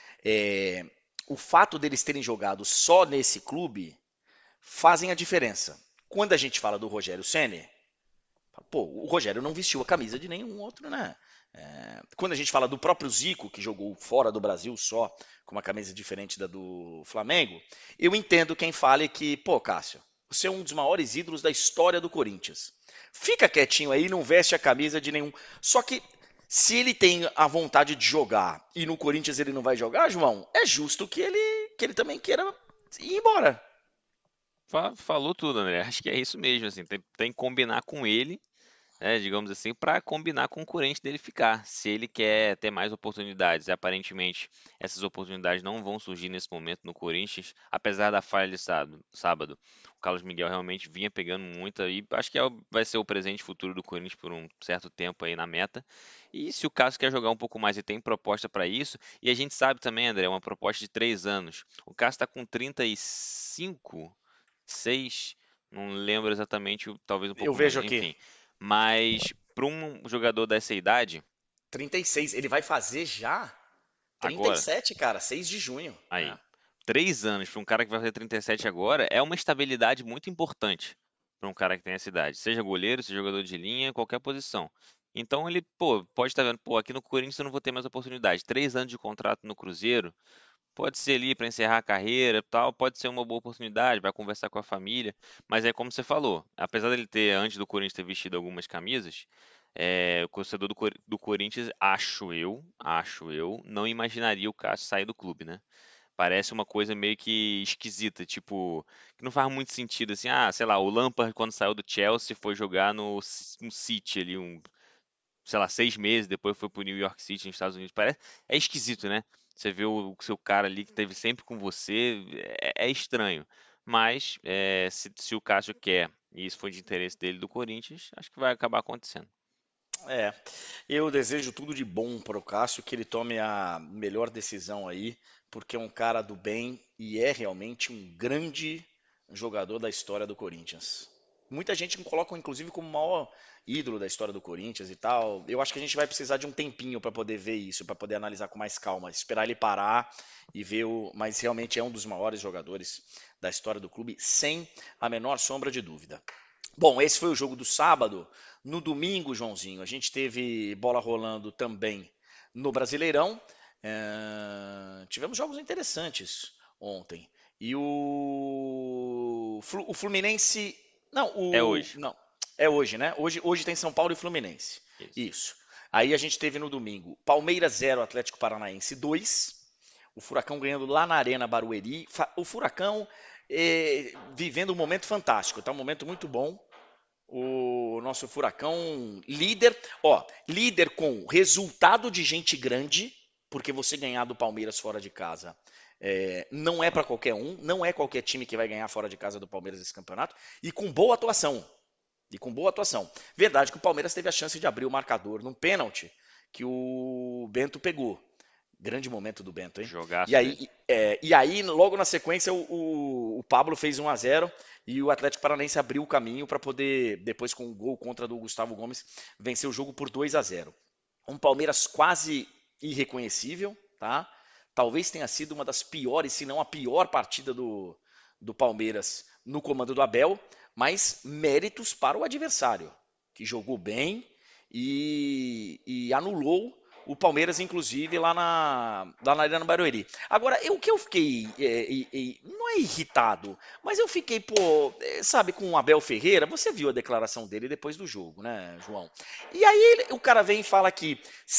é, o fato deles terem jogado só nesse clube fazem a diferença. Quando a gente fala do Rogério Ceni, pô, o Rogério não vestiu a camisa de nenhum outro, né? É, quando a gente fala do próprio Zico, que jogou fora do Brasil só, com uma camisa diferente da do Flamengo, eu entendo quem fale que, pô, Cássio, você é um dos maiores ídolos da história do Corinthians. Fica quietinho aí, não veste a camisa de nenhum. Só que se ele tem a vontade de jogar e no Corinthians ele não vai jogar, João, é justo que ele, que ele também queira ir embora. Fa- Falou tudo, André. Acho que é isso mesmo, assim, tem, tem que combinar com ele, né, digamos assim, para combinar com o concorrente dele ficar. Se ele quer ter mais oportunidades, e aparentemente essas oportunidades não vão surgir nesse momento no Corinthians, apesar da falha de sábado. sábado. O Carlos Miguel realmente vinha pegando muito aí. Acho que é o- vai ser o presente futuro do Corinthians por um certo tempo aí na meta. E se o Cássio quer jogar um pouco mais e tem proposta para isso, e a gente sabe também, André, é uma proposta de três anos. O Cássio está com trinta e cinco, seis, não lembro exatamente, talvez um Eu pouco menos, vejo aqui, enfim. Mas para um jogador dessa idade, trinta e seis, ele vai fazer já agora, trinta e sete, cara, seis de junho. aí, É. três anos para um cara que vai fazer trinta e sete agora, é uma estabilidade muito importante para um cara que tem essa idade. Seja goleiro, seja jogador de linha, qualquer posição. Então ele, pô, pode estar vendo, pô, aqui no Corinthians eu não vou ter mais oportunidade. Três anos de contrato no Cruzeiro, Pode ser ali para encerrar a carreira e tal, pode ser uma boa oportunidade, vai conversar com a família, mas é como você falou, apesar dele ter, antes do Corinthians ter vestido algumas camisas, é, o torcedor do, Cor- do Corinthians, acho eu, acho eu, não imaginaria o Cássio sair do clube, né? Parece uma coisa meio que esquisita, tipo, que não faz muito sentido, assim, ah, sei lá, o Lampard quando saiu do Chelsea foi jogar no, C- no City ali, um, sei lá, seis meses, depois foi pro New York City, nos Estados Unidos. Parece, é esquisito, né? Você vê o, o seu cara ali que esteve sempre com você, é, é estranho. Mas é, se, se o Cássio quer, e isso foi de interesse dele do Corinthians, acho que vai acabar acontecendo. É, eu desejo tudo de bom para o Cássio, que ele tome a melhor decisão aí, porque é um cara do bem e é realmente um grande jogador da história do Corinthians. Muita gente me coloca, inclusive, como o maior ídolo da história do Corinthians e tal. Eu acho que a gente vai precisar de um tempinho para poder ver isso, para poder analisar com mais calma, esperar ele parar e ver o. Mas realmente é um dos maiores jogadores da história do clube, sem a menor sombra de dúvida. Bom, esse foi o jogo do sábado. No domingo, Joãozinho, a gente teve bola rolando também no Brasileirão. É, tivemos jogos interessantes ontem. E o, Flu- o Fluminense. Não, É o. hoje. Não, é hoje, né? Hoje, hoje tem São Paulo e Fluminense. Isso. Isso. Aí a gente teve no domingo Palmeiras zero, Atlético Paranaense dois. O Furacão ganhando lá na Arena Barueri. Fa- O Furacão eh, vivendo um momento fantástico, tá? Um momento muito bom. O nosso Furacão líder, ó, líder com resultado de gente grande, porque você ganhar do Palmeiras fora de casa é, não é para qualquer um, não é qualquer time que vai ganhar fora de casa do Palmeiras esse campeonato, e com boa atuação. E com boa atuação. Verdade que o Palmeiras teve a chance de abrir o marcador num pênalti que o Bento pegou. Grande momento do Bento, hein? E Jogaço dele. aí, é, e aí logo na sequência, o, o, o Pablo fez um a zero e o Atlético Paranaense abriu o caminho para poder, depois com o gol contra do Gustavo Gomes, vencer o jogo por dois a zero. Um Palmeiras quase irreconhecível, tá? Talvez tenha sido uma das piores, se não a pior partida do, do Palmeiras no comando do Abel, mas méritos para o adversário, que jogou bem e, e anulou o Palmeiras, inclusive, lá na, lá na Arena Barueri. Agora, eu, o que eu fiquei, é, é, é, não é irritado, mas eu fiquei, pô, é, sabe, com o Abel Ferreira, você viu a declaração dele depois do jogo, né, João? E aí ele- o cara vem e fala que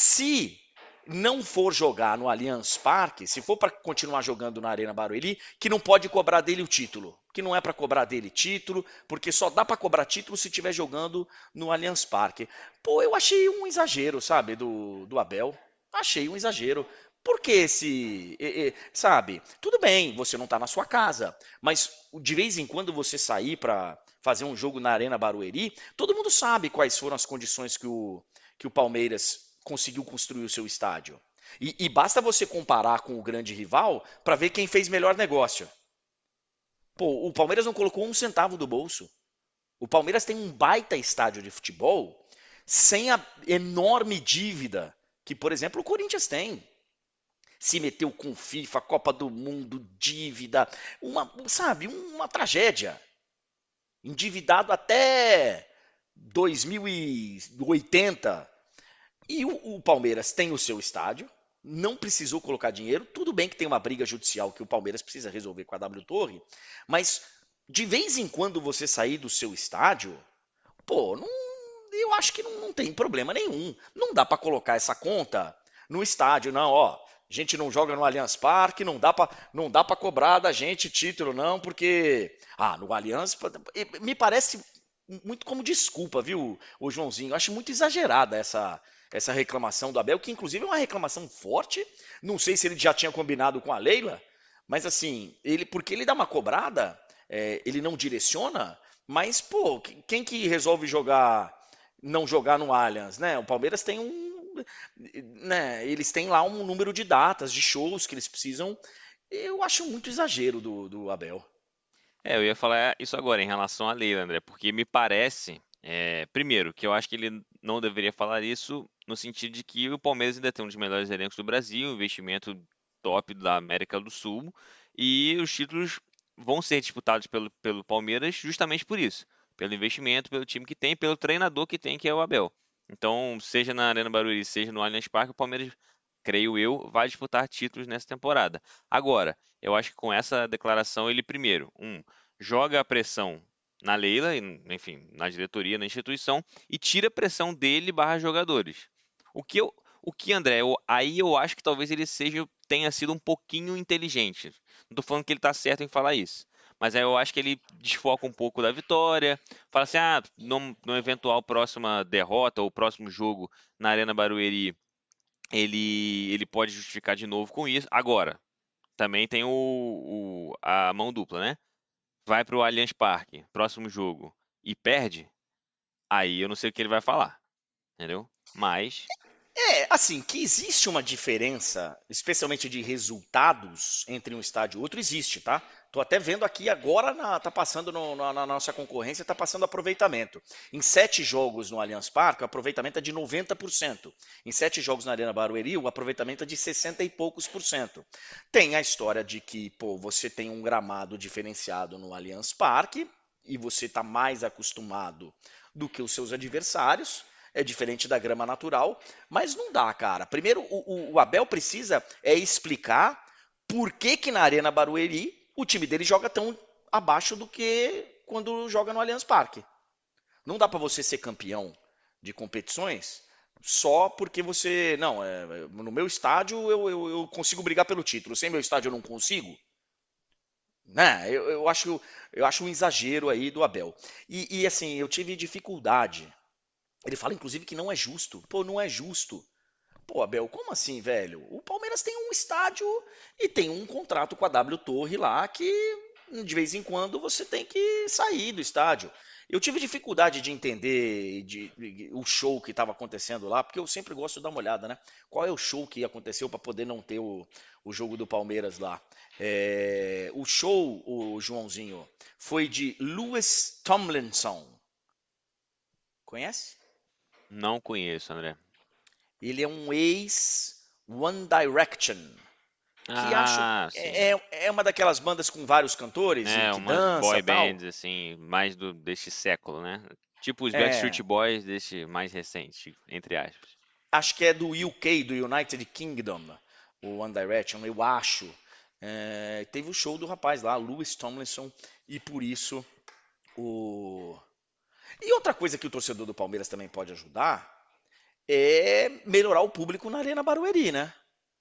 se não for jogar no Allianz Parque, se for para continuar jogando na Arena Barueri, que não pode cobrar dele o título, que não é para cobrar dele título, porque só dá para cobrar título se estiver jogando no Allianz Parque. Pô, eu achei um exagero, sabe, do, do Abel. Achei um exagero. Por que esse, eh, eh, sabe? Tudo bem, você não está na sua casa, mas de vez em quando você sair para fazer um jogo na Arena Barueri, todo mundo sabe quais foram as condições que o, que o Palmeiras conseguiu construir o seu estádio. E, e basta você comparar com o grande rival para ver quem fez melhor negócio. Pô, o Palmeiras não colocou um centavo do bolso. O Palmeiras tem um baita estádio de futebol sem a enorme dívida que, por exemplo, o Corinthians tem. Se meteu com FIFA, Copa do Mundo, dívida, uma, sabe, uma tragédia. Endividado até dois mil e oitenta. E o, o Palmeiras tem o seu estádio, não precisou colocar dinheiro. Tudo bem que tem uma briga judicial que o Palmeiras precisa resolver com a W Torre, mas de vez em quando você sair do seu estádio, pô, não, eu acho que não, não tem problema nenhum. Não dá para colocar essa conta no estádio, não, ó. A gente não joga no Allianz Parque, não dá para não dá para cobrar da gente título não, porque ah, no Allianz me parece muito como desculpa, viu, o Joãozinho? Eu acho muito exagerada essa essa reclamação do Abel, que inclusive é uma reclamação forte. Não sei se ele já tinha combinado com a Leila, mas assim, ele porque ele dá uma cobrada, é, ele não direciona, mas pô, quem que resolve jogar não jogar no Allianz, né? O Palmeiras tem um, né? Eles têm lá um número de datas, de shows que eles precisam. Eu acho muito exagero do, do Abel. É, eu ia falar isso agora em relação à lei, André, porque me parece, é, primeiro, que eu acho que ele não deveria falar isso no sentido de que o Palmeiras ainda tem um dos melhores elencos do Brasil, um investimento top da América do Sul, e os títulos vão ser disputados pelo, pelo Palmeiras justamente por isso, pelo investimento, pelo time que tem, pelo treinador que tem, que é o Abel. Então, seja na Arena Barueri, seja no Allianz Parque, o Palmeiras creio eu, vai disputar títulos nessa temporada. Agora, eu acho que com essa declaração ele primeiro, um, joga a pressão na Leila, enfim, na diretoria, na instituição, e tira a pressão dele barra jogadores. O que eu, o que, André, eu, aí eu acho que talvez ele seja, tenha sido um pouquinho inteligente. Não tô falando que ele tá certo em falar isso. Mas aí eu acho que ele desfoca um pouco da vitória, fala assim, ah, num, numa eventual próxima derrota ou próximo jogo na Arena Barueri, ele, ele pode justificar de novo com isso. Agora, também tem o, o- a mão dupla, né? Vai pro Allianz Parque, próximo jogo, e perde, aí eu não sei o que ele vai falar, entendeu? Mas, É, assim, que existe uma diferença, especialmente de resultados entre um estádio e outro, existe, tá? Tô até vendo aqui agora, na, tá passando no- na, na nossa concorrência, tá passando aproveitamento. Em sete jogos no Allianz Parque, o aproveitamento é de noventa por cento. Em sete jogos na Arena Barueri, o aproveitamento é de sessenta e poucos por cento. Tem a história de que, pô, você tem um gramado diferenciado no Allianz Parque e você tá mais acostumado do que os seus adversários. É diferente da grama natural, mas não dá, cara. Primeiro, o, o, o Abel precisa é explicar por que que na Arena Barueri o time dele joga tão abaixo do que quando joga no Allianz Parque. Não dá para você ser campeão de competições só porque você. Não, é, no meu estádio eu, eu, eu consigo brigar pelo título. Sem meu estádio eu não consigo. Né? Eu, eu, acho, eu acho um exagero aí do Abel. E, e assim, eu tive dificuldade. Ele fala, inclusive, que não é justo. Pô, não é justo. Pô, Abel, como assim, velho? O Palmeiras tem um estádio e tem um contrato com a W Torre lá que de vez em quando você tem que sair do estádio. Eu tive dificuldade de entender de, de- o show que estava acontecendo lá, porque eu sempre gosto de dar uma olhada, né? Qual é o show que aconteceu para poder não ter o, o jogo do Palmeiras lá? É, o show, o Joãozinho, foi de Lewis Tomlinson. Conhece? não conheço, André. Ele é um ex One Direction, que acho Ah, sim. é, é é uma daquelas bandas com vários cantores e É, que umas dança boy tal. bands, assim, mais do, deste século, né? Tipo os Backstreet É, Boys deste mais recente, entre aspas. acho que é do U K, do United Kingdom, o One Direction, eu acho. É, teve o show do rapaz lá, Lewis Tomlinson, e por isso o. E outra coisa que o torcedor do Palmeiras também pode ajudar é melhorar o público na Arena Barueri, né?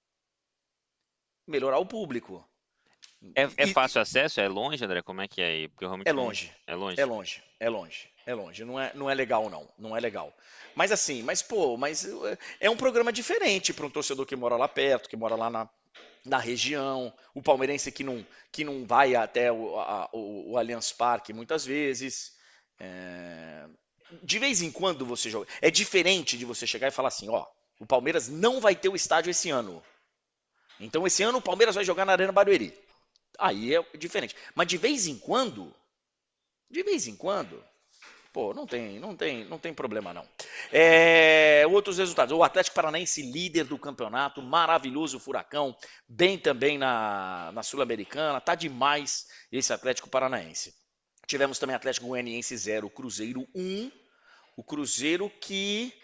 Melhorar o público. É, é E, fácil acesso? É longe, André? Como é que é aí? Porque eu É realmente não. longe, É é longe? longe, é longe, é longe. Não é, não é legal, não. Não é legal. Mas assim, mas pô, mas eh, é um programa diferente para um torcedor que mora lá perto, que mora lá na, na região, o palmeirense que não, que não vai até o, a- o, o Allianz Parque muitas vezes. É, de vez em quando você joga. É diferente de você chegar e falar assim, ó, o Palmeiras não vai ter o estádio esse ano. Então esse ano o Palmeiras vai jogar na Arena Barueri. Aí é diferente. Mas de vez em quando, de vez em quando, pô, não tem, não tem, não tem problema não. É, outros resultados. O Atlético Paranaense líder do campeonato, maravilhoso Furacão, bem também na, na Sul-Americana, tá demais esse Atlético Paranaense. Tivemos também Atlético Goianiense zero, Cruzeiro um. O Cruzeiro que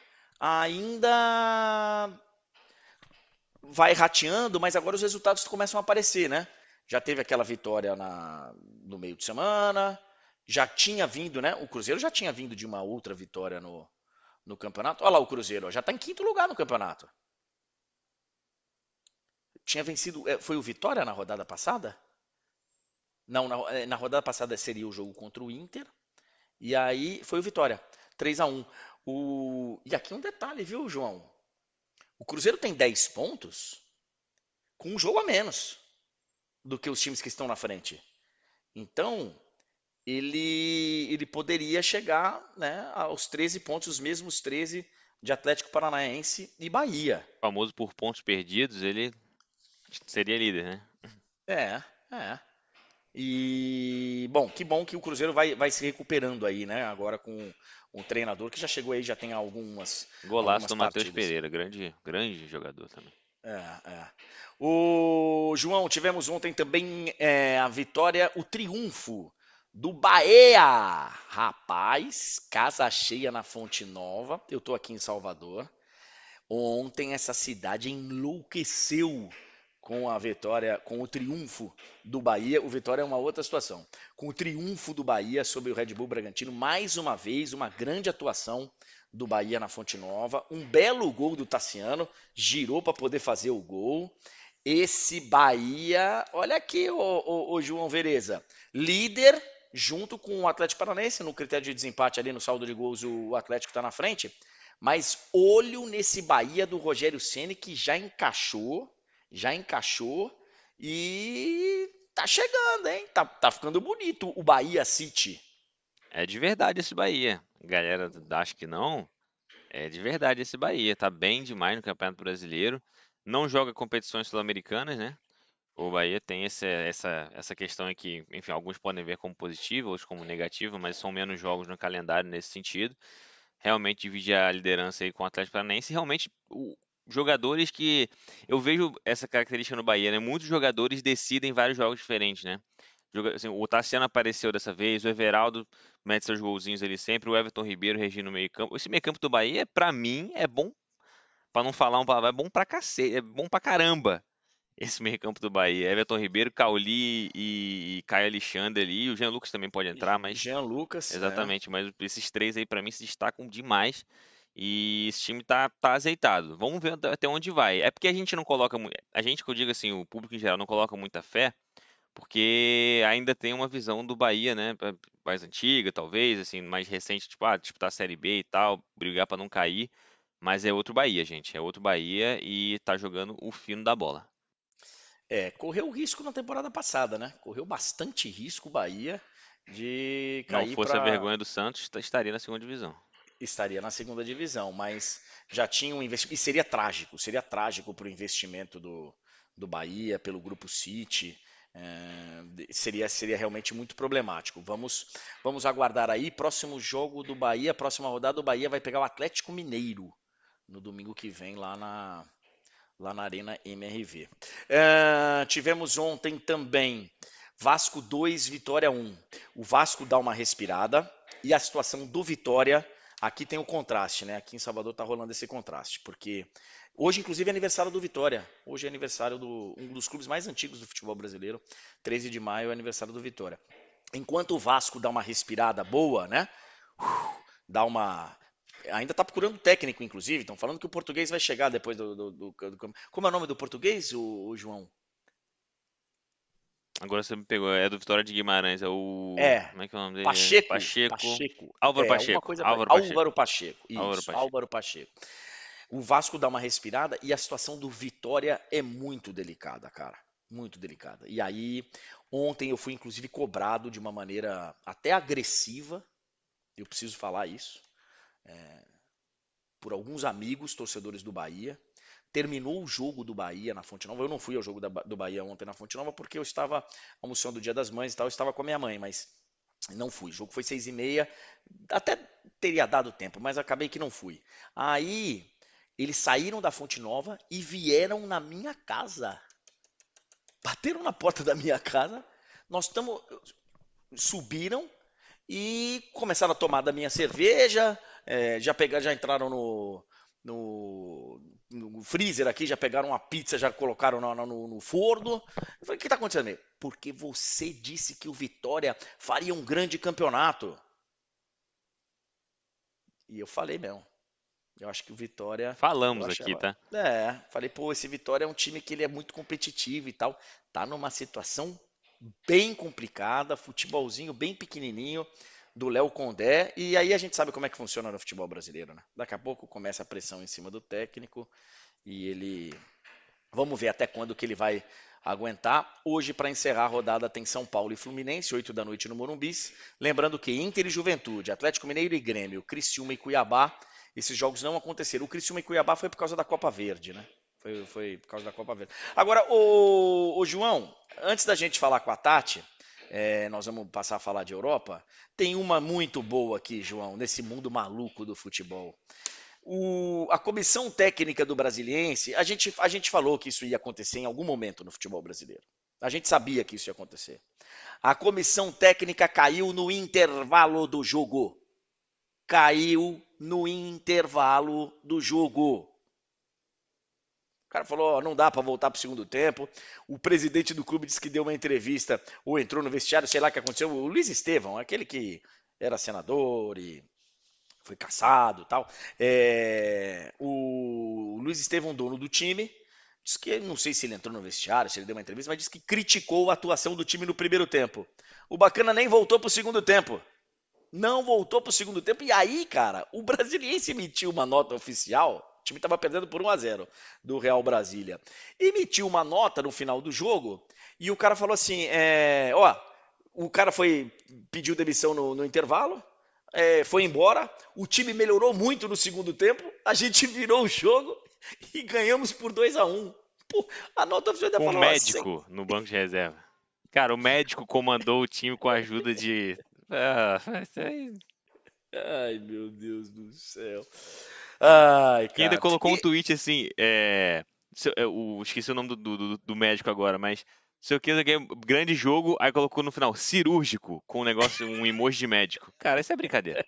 ainda vai rateando, mas agora os resultados começam a aparecer, né? Já teve aquela vitória na, no meio de semana, já tinha vindo, né? O Cruzeiro já tinha vindo de uma outra vitória no, no campeonato. Olha lá o Cruzeiro, ó, já está em quinto lugar no campeonato. Tinha vencido, é, foi o Vitória na rodada passada? Não, na, é, na rodada passada seria o jogo contra o Inter, e aí foi o Vitória, três a um. O, e aqui um detalhe, viu, João? O Cruzeiro tem dez pontos com um jogo a menos do que os times que estão na frente. Então, ele, ele poderia chegar, né, aos treze pontos, os mesmos treze de Atlético Paranaense e Bahia. Famoso por pontos perdidos, ele seria líder, né? É, é. E, bom, que bom que o Cruzeiro vai, vai se recuperando aí, né? Agora com um treinador que já chegou aí, já tem algumas, Golaço algumas do Matheus partidas. Pereira, grande, grande jogador também. É, é. O João, tivemos ontem também é, a vitória, o triunfo do Bahia. Rapaz, casa cheia na Fonte Nova. Eu tô aqui em Salvador. Ontem essa cidade enlouqueceu com a vitória, com o triunfo do Bahia. O Vitória é uma outra situação. Com o triunfo do Bahia sobre o Red Bull Bragantino, mais uma vez, uma grande atuação do Bahia na Fonte Nova. Um belo gol do Tassiano, girou para poder fazer o gol. Esse Bahia, olha aqui, o João Vereza, líder junto com o Atlético Paranaense, no critério de desempate ali no saldo de gols, o Atlético está na frente. Mas olho nesse Bahia do Rogério Ceni que já encaixou, já encaixou e tá chegando, hein? Tá, tá ficando bonito o Bahia City. É de verdade esse Bahia. Galera acha que não. É de verdade esse Bahia. Tá bem demais no Campeonato Brasileiro. Não joga competições sul-americanas, né? O Bahia tem esse, essa, essa questão aqui, enfim, alguns podem ver como positiva, outros como negativa, mas são menos jogos no calendário nesse sentido. Realmente divide a liderança aí com o Atlético Paranaense. Realmente, o, jogadores que eu vejo essa característica no Bahia, né? Muitos jogadores decidem vários jogos diferentes, né? Joga- assim, o Tassiano apareceu dessa vez, o Everaldo mete seus golzinhos ali sempre, o Everton Ribeiro regindo no meio-campo. Esse meio-campo do Bahia, pra mim, é bom, pra não falar um palavrão, é bom pra cacete, é bom pra caramba. Esse meio-campo do Bahia, Everton Ribeiro, Cauli e, e Caio Alexandre ali, o Jean Lucas também pode entrar, mas Jean Lucas, né? exatamente, mas esses três aí pra mim se destacam demais. E esse time tá, tá azeitado. Vamos ver até onde vai. É porque a gente não coloca muito. A gente, que eu digo assim, o público em geral não coloca muita fé, porque ainda tem uma visão do Bahia, né? pa- Mais antiga, talvez, assim, mais recente, tipo, ah, disputar a Série B e tal, brigar pra não cair. Mas é outro Bahia, gente. É outro Bahia e tá jogando o fino da bola. É, correu risco na temporada passada, né? Correu bastante risco o Bahia de Não cair fosse a para vergonha do Santos, tá- estaria na segunda divisão. estaria na segunda divisão, mas já tinha um investimento. E seria trágico, seria trágico para o investimento do, do Bahia, pelo Grupo City. É, seria, seria realmente muito problemático. Vamos, vamos aguardar aí. Próximo jogo do Bahia, próxima rodada do Bahia vai pegar o Atlético Mineiro no domingo que vem lá na, lá na Arena M R V. É, tivemos ontem também Vasco dois, Vitória um. O Vasco dá uma respirada e a situação do Vitória, aqui tem o contraste, né? Aqui em Salvador tá rolando esse contraste, porque hoje, inclusive, é aniversário do Vitória. Hoje é aniversário do um dos clubes mais antigos do futebol brasileiro. treze de maio é aniversário do Vitória. Enquanto o Vasco dá uma respirada boa, né? Dá uma ainda está procurando técnico, inclusive. Estão falando que o português vai chegar depois do. do, do, do como é o nome do português, o, o João? Agora você me pegou, é do Vitória de Guimarães, é o. É. Como é que é o nome dele? Pacheco. Pacheco. Pacheco. Álvaro É, alguma Pacheco. coisa. Álvaro Pacheco. Álvaro Pacheco. Álvaro Isso, Pacheco. Álvaro Pacheco. O Vasco dá uma respirada e a situação do Vitória é muito delicada, cara. Muito delicada. E aí, ontem eu fui inclusive cobrado de uma maneira até agressiva. Eu preciso falar isso. É, por alguns amigos torcedores do Bahia. Terminou o jogo do Bahia na Fonte Nova. Eu não fui ao jogo da, do Bahia ontem na Fonte Nova porque eu estava almoçando o Dia das Mães e tal, eu estava com a minha mãe, mas não fui. O jogo foi seis e meia, até teria dado tempo, mas acabei que não fui. Aí eles saíram da Fonte Nova e vieram na minha casa. Bateram na porta da minha casa. Nós estamos. Subiram e começaram a tomar da minha cerveja. É, já, pegaram, já entraram no, no, no freezer aqui, já pegaram uma pizza, já colocaram no, no, no forno. Eu falei, o que está acontecendo aí? Porque você disse que o Vitória faria um grande campeonato. E eu falei mesmo. Eu acho que o Vitória. Eu Falamos aqui, achava. tá? É, falei, pô, esse Vitória é um time que ele é muito competitivo e tal. Tá numa situação bem complicada, futebolzinho bem pequenininho do Léo Condé. E aí a gente sabe como é que funciona no futebol brasileiro, né? Daqui a pouco começa a pressão em cima do técnico e ele. Vamos ver até quando que ele vai aguentar. Hoje, para encerrar a rodada, tem São Paulo e Fluminense, oito da noite no Morumbi. Lembrando que Inter e Juventude, Atlético Mineiro e Grêmio, Criciúma e Cuiabá, esses jogos não aconteceram. O Criciúma e Cuiabá foi por causa da Copa Verde, né? Foi, foi por causa da Copa Verde. Agora, o, o João, antes da gente falar com a Tati, é, nós vamos passar a falar de Europa. Tem uma muito boa aqui, João, nesse mundo maluco do futebol. O, a comissão técnica do Brasiliense, a gente, a gente falou que isso ia acontecer em algum momento no futebol brasileiro. A gente sabia que isso ia acontecer. A comissão técnica caiu no intervalo do jogo. Caiu no intervalo do jogo. O cara falou, ó, não dá para voltar pro segundo tempo. O presidente do clube disse que deu uma entrevista ou entrou no vestiário, sei lá o que aconteceu. O Luiz Estevão, aquele que era senador e foi caçado e tal. É, o Luiz Estevão, dono do time, disse que, não sei se ele entrou no vestiário, se ele deu uma entrevista, mas disse que criticou a atuação do time no primeiro tempo. O Bacana nem voltou pro segundo tempo. Não voltou pro segundo tempo. E aí, cara, o Brasiliense emitiu uma nota oficial. O time estava perdendo por um a zero do Real Brasília. Emitiu uma nota no final do jogo e o cara falou assim: é, ó, o cara foi pediu demissão no, no intervalo, é, foi embora. O time melhorou muito no segundo tempo. A gente virou o jogo e ganhamos por dois a um. Pô, a nota oficial ainda Com o falou assim. médico no banco de reserva. Cara, o médico comandou o time com a ajuda de. Ah, isso aí. Ai, meu Deus do céu. Ai, E ainda cara. colocou um E, tweet assim. É, se- é, o, esqueci o nome do, do, do médico agora, mas. Sei o que, sei o que, grande jogo, aí colocou no final cirúrgico, com um negócio, um emoji de médico. Cara, isso é brincadeira.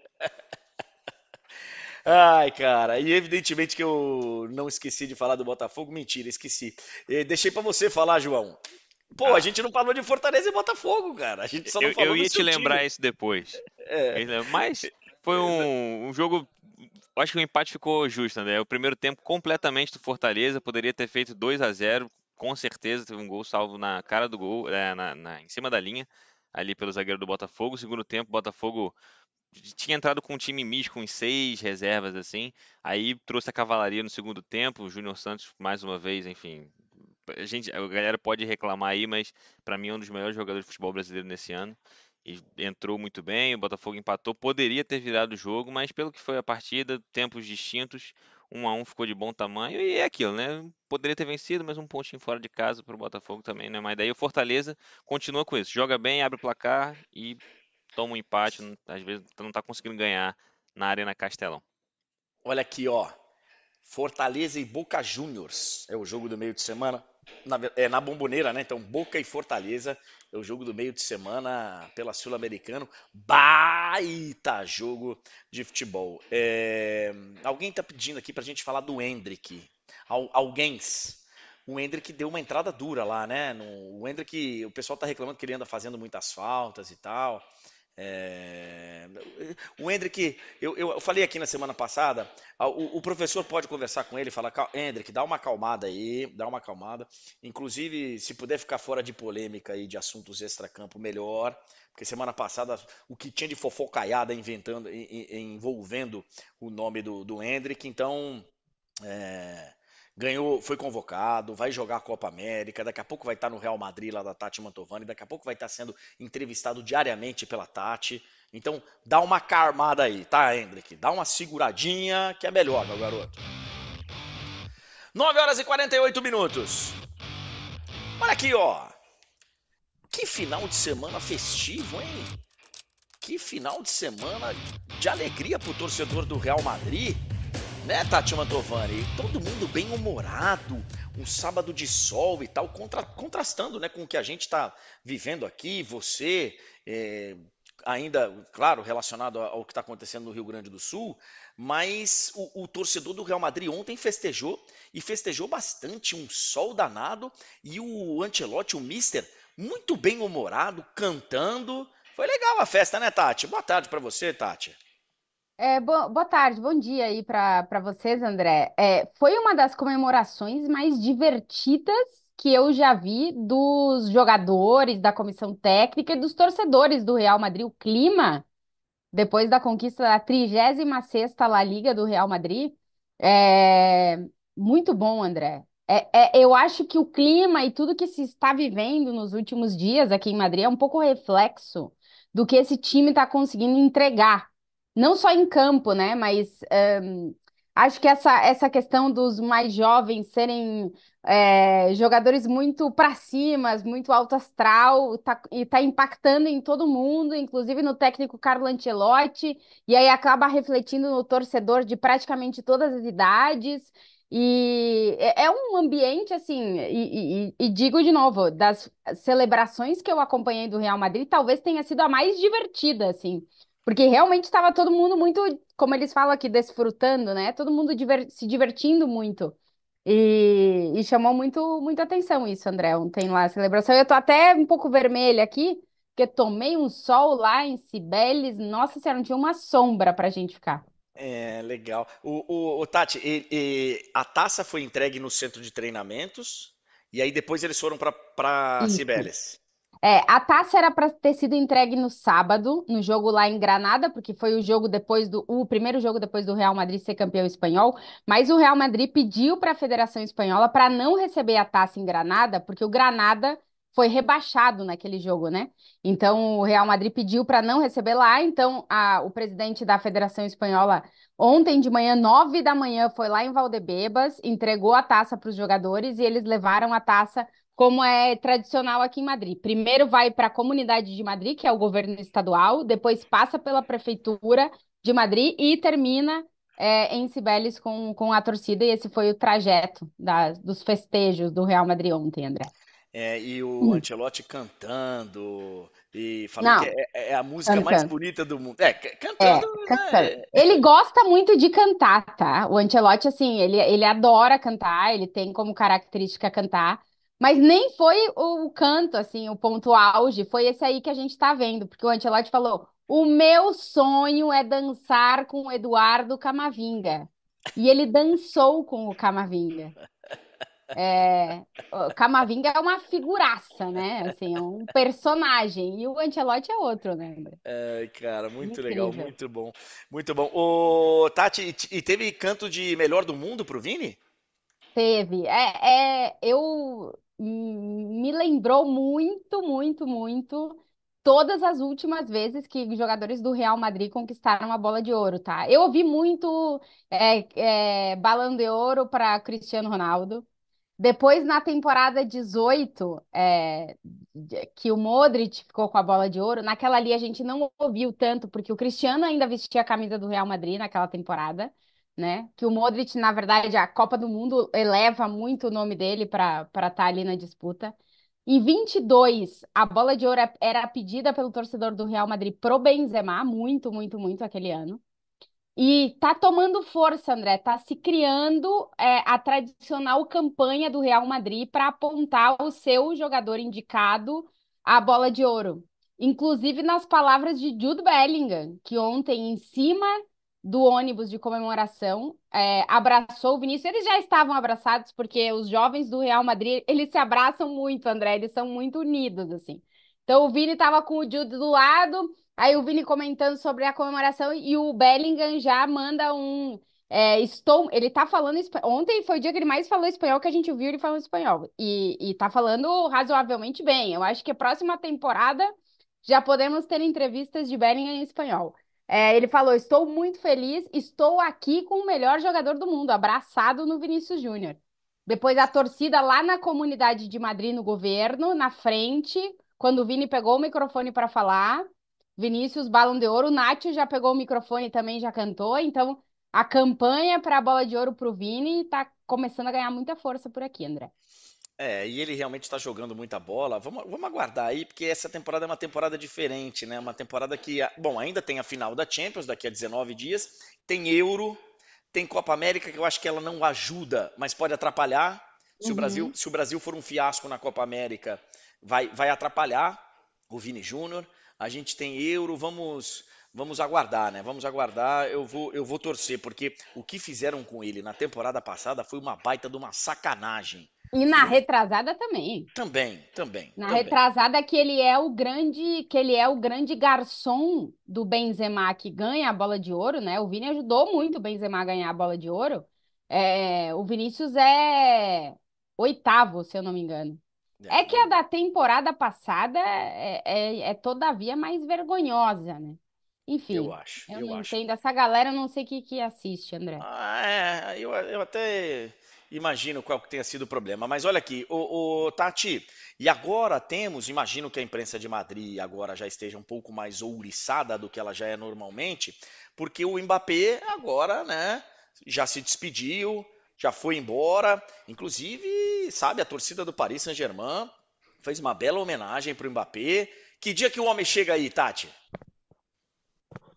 ai, cara, e evidentemente que eu não esqueci de falar do Botafogo. Mentira, esqueci. Eh, Deixei pra você falar, João. Pô, a Ah, gente não falou de Fortaleza e Botafogo, cara. A gente só não eu, eu falou do ia te seu lembrar time. isso depois. É, Eu ia lembrar, mas foi um, um jogo. Eu acho que o empate ficou justo, né? O primeiro tempo completamente do Fortaleza, poderia ter feito dois a zero, com certeza. Teve um gol salvo na cara do gol, é, na, na- em cima da linha, ali pelo zagueiro do Botafogo. Segundo tempo, o Botafogo tinha entrado com um time misto, com seis reservas, assim. Aí trouxe a cavalaria no segundo tempo. O Júnior Santos, mais uma vez, enfim. A gente, a galera pode reclamar aí, mas para mim é um dos melhores jogadores de futebol brasileiro nesse ano. E entrou muito bem, o Botafogo empatou, poderia ter virado o jogo, mas pelo que foi a partida, tempos distintos, um a um ficou de bom tamanho e é aquilo, né? Poderia ter vencido, mas um pontinho fora de casa para o Botafogo também, né? Mas daí o Fortaleza continua com isso, joga bem, abre o placar e toma um empate, não- às vezes não está conseguindo ganhar na Arena Castelão. olha aqui, ó. Fortaleza e Boca Juniors é o jogo do meio de semana. Na, ve- é na Bomboneira, né? Então, Boca e Fortaleza é o jogo do meio de semana pela Sul-Americano. Baita jogo de futebol. É, alguém tá pedindo aqui pra gente falar do Hendrick. Al, alguém. O Hendrick deu uma entrada dura lá, né? No, o Hendrick, o pessoal tá reclamando que ele anda fazendo muitas faltas e tal. É, o Hendrick, eu, eu, eu falei aqui na semana passada, o, o professor pode conversar com ele e falar: Hendrick, dá uma acalmada aí, dá uma acalmada. Inclusive, se puder ficar fora de polêmica e de assuntos extracampo, melhor. Porque semana passada o que tinha de fofocaiada inventando, envolvendo o nome do, do Hendrick, então é, ganhou, foi convocado, vai jogar a Copa América, daqui a pouco vai estar no Real Madrid lá da Tati Mantovani, daqui a pouco vai estar sendo entrevistado diariamente pela Tati. Então, dá uma calmada aí, tá, Hendrick? Dá uma seguradinha que é melhor, meu garoto. nove horas e quarenta e oito minutos. Olha aqui, ó. Que final de semana festivo, hein? Que final de semana de alegria pro torcedor do Real Madrid. Né, Tati Mantovani? Todo mundo bem humorado, um sábado de sol e tal, contra, contrastando, né, com o que a gente está vivendo aqui, você, é, ainda, claro, relacionado ao que está acontecendo no Rio Grande do Sul, mas o, o torcedor do Real Madrid ontem festejou, e festejou bastante, um sol danado, e o Ancelotti, o Mister, muito bem humorado, cantando. Foi legal a festa, né, Tati? Boa tarde para você, Tati. É, bo- boa tarde, bom dia aí para para vocês, André. É, foi uma das comemorações mais divertidas que eu já vi dos jogadores, da comissão técnica e dos torcedores do Real Madrid. O clima depois da conquista da trigésima sexta La Liga do Real Madrid. É muito bom, André. É, é- eu acho que o clima e tudo que se está vivendo nos últimos dias aqui em Madrid é um pouco reflexo do que esse time está conseguindo entregar. Não só em campo, né? Mas hum, acho que essa, essa questão dos mais jovens serem é, jogadores muito para cima, muito alto astral, tá, e tá impactando em todo mundo, inclusive no técnico Carlo Ancelotti, e aí acaba refletindo no torcedor de praticamente todas as idades. E é é um ambiente assim, e, e- e digo de novo, das celebrações que eu acompanhei do Real Madrid, talvez tenha sido a mais divertida, assim, porque realmente estava todo mundo muito, como eles falam aqui, desfrutando, né? Todo mundo diver- se divertindo muito. E, e chamou muito, muita atenção isso, André, ontem lá a celebração. Eu tô até um pouco vermelha aqui, porque tomei um sol lá em Cibeles. Nossa Senhora, não tinha uma sombra pra gente ficar. É, legal. O, o, o Tati, e- e a taça foi entregue no centro de treinamentos e aí depois eles foram para Isso. Cibeles. É, a taça era para ter sido entregue no sábado, no jogo lá em Granada, porque foi o jogo depois do, o primeiro jogo depois do Real Madrid ser campeão espanhol, mas o Real Madrid pediu para a Federação Espanhola para não receber a taça em Granada, porque o Granada foi rebaixado naquele jogo, né? Então o Real Madrid pediu para não receber lá, então a- o presidente da Federação Espanhola ontem de manhã, nove da manhã, foi lá em Valdebebas, entregou a taça para os jogadores e eles levaram a taça como é tradicional aqui em Madrid. Primeiro vai para a Comunidade de Madrid, que é o governo estadual, depois passa pela Prefeitura de Madrid e termina é, em Cibeles com, com a torcida, e esse foi o trajeto da- dos festejos do Real Madrid ontem, André. É, e o Uhum. Ancelotti cantando e falando que Não, é, é a música mais cantando. bonita do mundo. É, c- cantando, É, cantando. né? Ele gosta muito de cantar, tá? O Ancelotti, assim, ele, ele adora cantar, ele tem como característica cantar, mas nem foi o, o canto, assim, o ponto auge, foi esse aí que a gente tá vendo, porque o Ancelotti falou: o meu sonho é dançar com o Eduardo Camavinga. E ele dançou com o Camavinga. É, o Camavinga é uma figuraça, né? Assim, é um personagem, e o Ancelotti é outro, né, André? Ai, cara, muito legal, Incrível. muito bom, muito bom. O Tati, e e teve canto de melhor do mundo pro Vini? Teve. É, é, eu hum, me lembrou muito, muito, muito todas as últimas vezes que jogadores do Real Madrid conquistaram a bola de ouro, tá? Eu ouvi muito é, é, Balão de Ouro para Cristiano Ronaldo. Depois, na temporada dezoito, é, de- que o Modric ficou com a bola de ouro, naquela ali a gente não ouviu tanto, porque o Cristiano ainda vestia a camisa do Real Madrid naquela temporada, né? Que o Modric, na verdade, a Copa do Mundo eleva muito o nome dele para para estar ali na disputa. Em vinte e dois, a bola de ouro era pedida pelo torcedor do Real Madrid pro Benzema, muito, muito, muito aquele ano. E tá tomando força, André. Tá se criando é, a tradicional campanha do Real Madrid para apontar o seu jogador indicado à bola de ouro. Inclusive nas palavras de Jude Bellingham, que ontem, em cima do ônibus de comemoração, é, abraçou o Vinícius. Eles já estavam abraçados, porque os jovens do Real Madrid, eles se abraçam muito, André. Eles são muito unidos, assim. Então o Vini estava com o Jude do lado. Aí o Vini comentando sobre a comemoração e o Bellingham já manda um. É, estou, ele tá falando. espa- Ontem foi o dia que ele mais falou espanhol que a gente viu ele falando espanhol. E, e tá falando razoavelmente bem. Eu acho que a próxima temporada já podemos ter entrevistas de Bellingham em espanhol. É, ele falou: Estou muito feliz, estou aqui com o melhor jogador do mundo, abraçado no Vinícius Júnior. Depois a torcida lá na comunidade de Madrid, no governo, na frente, quando o Vini pegou o microfone para falar. Vinícius, Balão de Ouro. O Nacho já pegou o microfone e também já cantou. Então, a campanha para a bola de ouro para o Vini está começando a ganhar muita força por aqui, André. É, e ele realmente está jogando muita bola. Vamos, vamos aguardar aí, porque essa temporada é uma temporada diferente, né? Uma temporada que, bom, ainda tem a final da Champions daqui a dezenove dias, tem Euro, tem Copa América, que eu acho que ela não ajuda, mas pode atrapalhar. Se o Brasil, Uhum. se o Brasil for um fiasco na Copa América, vai, vai atrapalhar o Vini Júnior. A gente tem Euro, vamos, vamos aguardar, né? Vamos aguardar. Eu vou, eu vou torcer, porque o que fizeram com ele na temporada passada foi uma baita de uma sacanagem. E na retrasada também. Também, também, Na também. retrasada que ele é o grande, que ele é o grande garçom do Benzema que ganha a bola de ouro, né? O Vini ajudou muito o Benzema a ganhar a bola de ouro. É, o Vinícius é oitavo, se eu não me engano. É, É que não, a da temporada passada é, é, é todavia mais vergonhosa, né? eu Enfim, acho, eu eu não acho. entendo. Essa galera eu não sei o que, que assiste, André. Ah, é, eu, eu até imagino qual que tenha sido o problema. Mas olha aqui, o, o Tati, e agora temos, imagino que a imprensa de Madrid agora já esteja um pouco mais ouriçada do que ela já é normalmente, porque o Mbappé agora, né, já se despediu, já foi embora. Inclusive, sabe, a torcida do Paris Saint-Germain fez uma bela homenagem para o Mbappé. Que dia que o homem chega aí, Tati?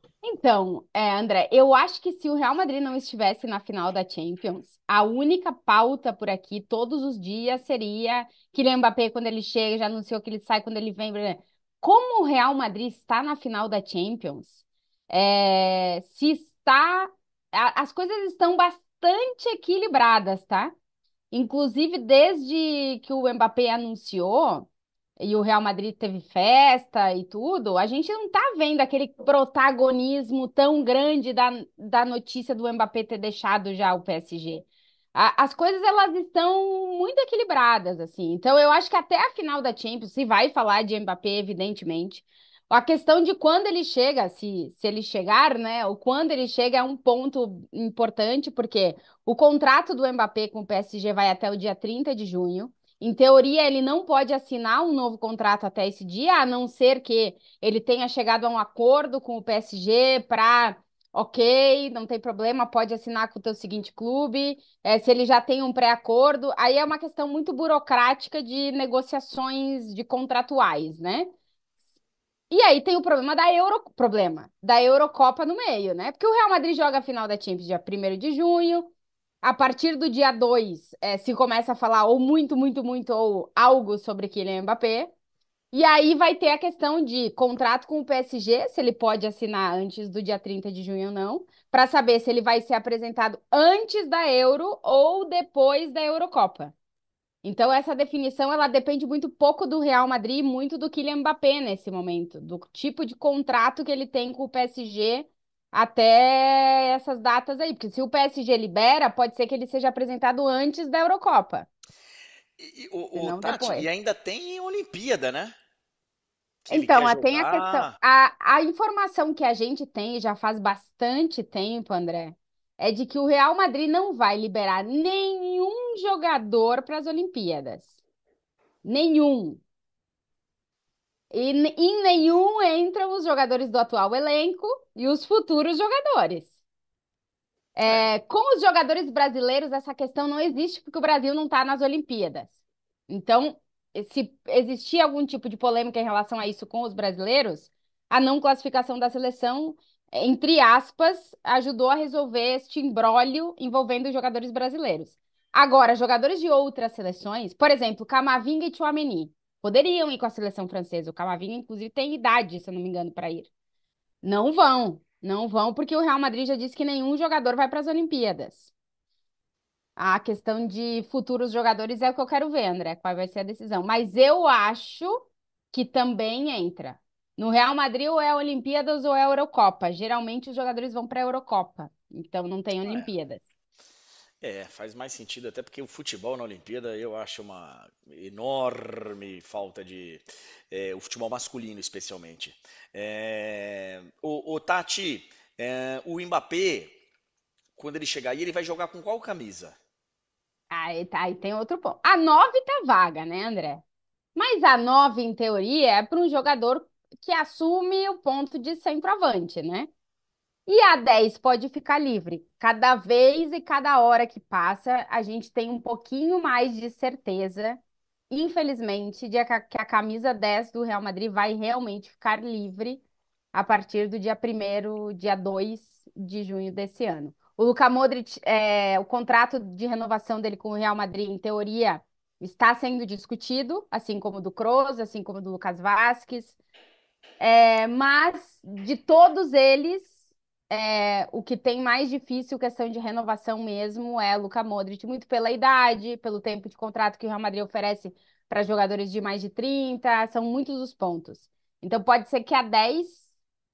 Então, é, André, eu acho que se o Real Madrid não estivesse na final da Champions, a única pauta por aqui todos os dias seria Kylian Mbappé quando ele chega, já anunciou que ele sai quando ele vem. blá, blá. Como o Real Madrid está na final da Champions, é, se está, a- as coisas estão bastante equilibradas, tá? Inclusive, desde que o Mbappé anunciou e o Real Madrid teve festa e tudo, a gente não tá vendo aquele protagonismo tão grande da, da notícia do Mbappé ter deixado já o P S G. A- as coisas elas estão muito equilibradas, assim. Então, eu acho que até a final da Champions, se vai falar de Mbappé, evidentemente. A questão de quando ele chega, se, se ele chegar, né? O quando ele chega é um ponto importante, porque o contrato do Mbappé com o P S G vai até o dia trinta de junho. Em teoria, ele não pode assinar um novo contrato até esse dia, a não ser que ele tenha chegado a um acordo com o P S G para, ok, não tem problema, pode assinar com o teu seguinte clube. É, se ele já tem um pré-acordo, aí é uma questão muito burocrática de negociações de contratuais, né? E aí tem o problema da Euro, problema da Eurocopa no meio, né? Porque o Real Madrid joga a final da Champions dia primeiro de junho. A partir do dia dois, é, se começa a falar ou muito, muito, muito, ou algo sobre Kylian Mbappé. E aí vai ter a questão de contrato com o P S G, se ele pode assinar antes do dia trinta de junho ou não, para saber se ele vai ser apresentado antes da Euro ou depois da Eurocopa. Então, essa definição ela depende muito pouco do Real Madrid e muito do Kylian Mbappé nesse momento, do tipo de contrato que ele tem com o P S G até essas datas aí. Porque se o P S G libera, pode ser que ele seja apresentado antes da Eurocopa, E, e e o, o não Tati, depois. e ainda tem Olimpíada, né? Que ele Então, quer ah, tem a questão. jogar. A, a informação que a gente tem já faz bastante tempo, André, é de que o Real Madrid não vai liberar nenhum jogador para as Olimpíadas. Nenhum. E n- em nenhum entram os jogadores do atual elenco e os futuros jogadores. É, É, com os jogadores brasileiros, essa questão não existe porque o Brasil não está nas Olimpíadas. Então, se existir algum tipo de polêmica em relação a isso com os brasileiros, a não classificação da seleção, entre aspas, ajudou a resolver este imbróglio envolvendo os jogadores brasileiros. Agora, jogadores de outras seleções, por exemplo, Camavinga e Tchouaméni, poderiam ir com a seleção francesa. O Camavinga, inclusive, tem idade, se eu não me engano, para ir. Não vão, não vão, porque o Real Madrid já disse que nenhum jogador vai para as Olimpíadas. A questão de futuros jogadores é o que eu quero ver, André, qual vai ser a decisão. Mas eu acho que também entra. No Real Madrid ou é Olimpíadas ou é Eurocopa. Geralmente os jogadores vão para a Eurocopa, então não tem é. Olimpíadas. É, faz mais sentido, até porque o futebol na Olimpíada eu acho uma enorme falta de. É, o futebol masculino, especialmente. É, o, o Tati, é, o Mbappé, quando ele chegar aí, ele vai jogar com qual camisa? Aí, tá, aí tem outro ponto. A nove tá vaga, né, André? Mas a nove, em teoria, é para um jogador que assume o ponto de centroavante, né? E a dez pode ficar livre. Cada vez e cada hora que passa, a gente tem um pouquinho mais de certeza, infelizmente, de que a que a camisa dez do Real Madrid vai realmente ficar livre a partir do dia primeiro, dia dois de junho desse ano. O Luka Modric, é, o contrato de renovação dele com o Real Madrid, em teoria, está sendo discutido, assim como o do Kroos, assim como o do Lucas Vazquez. É, mas de todos eles, é, o que tem mais difícil questão de renovação mesmo é o Luka Modric, muito pela idade, pelo tempo de contrato que o Real Madrid oferece para jogadores de mais de trinta, são muitos os pontos. Então pode ser que a dez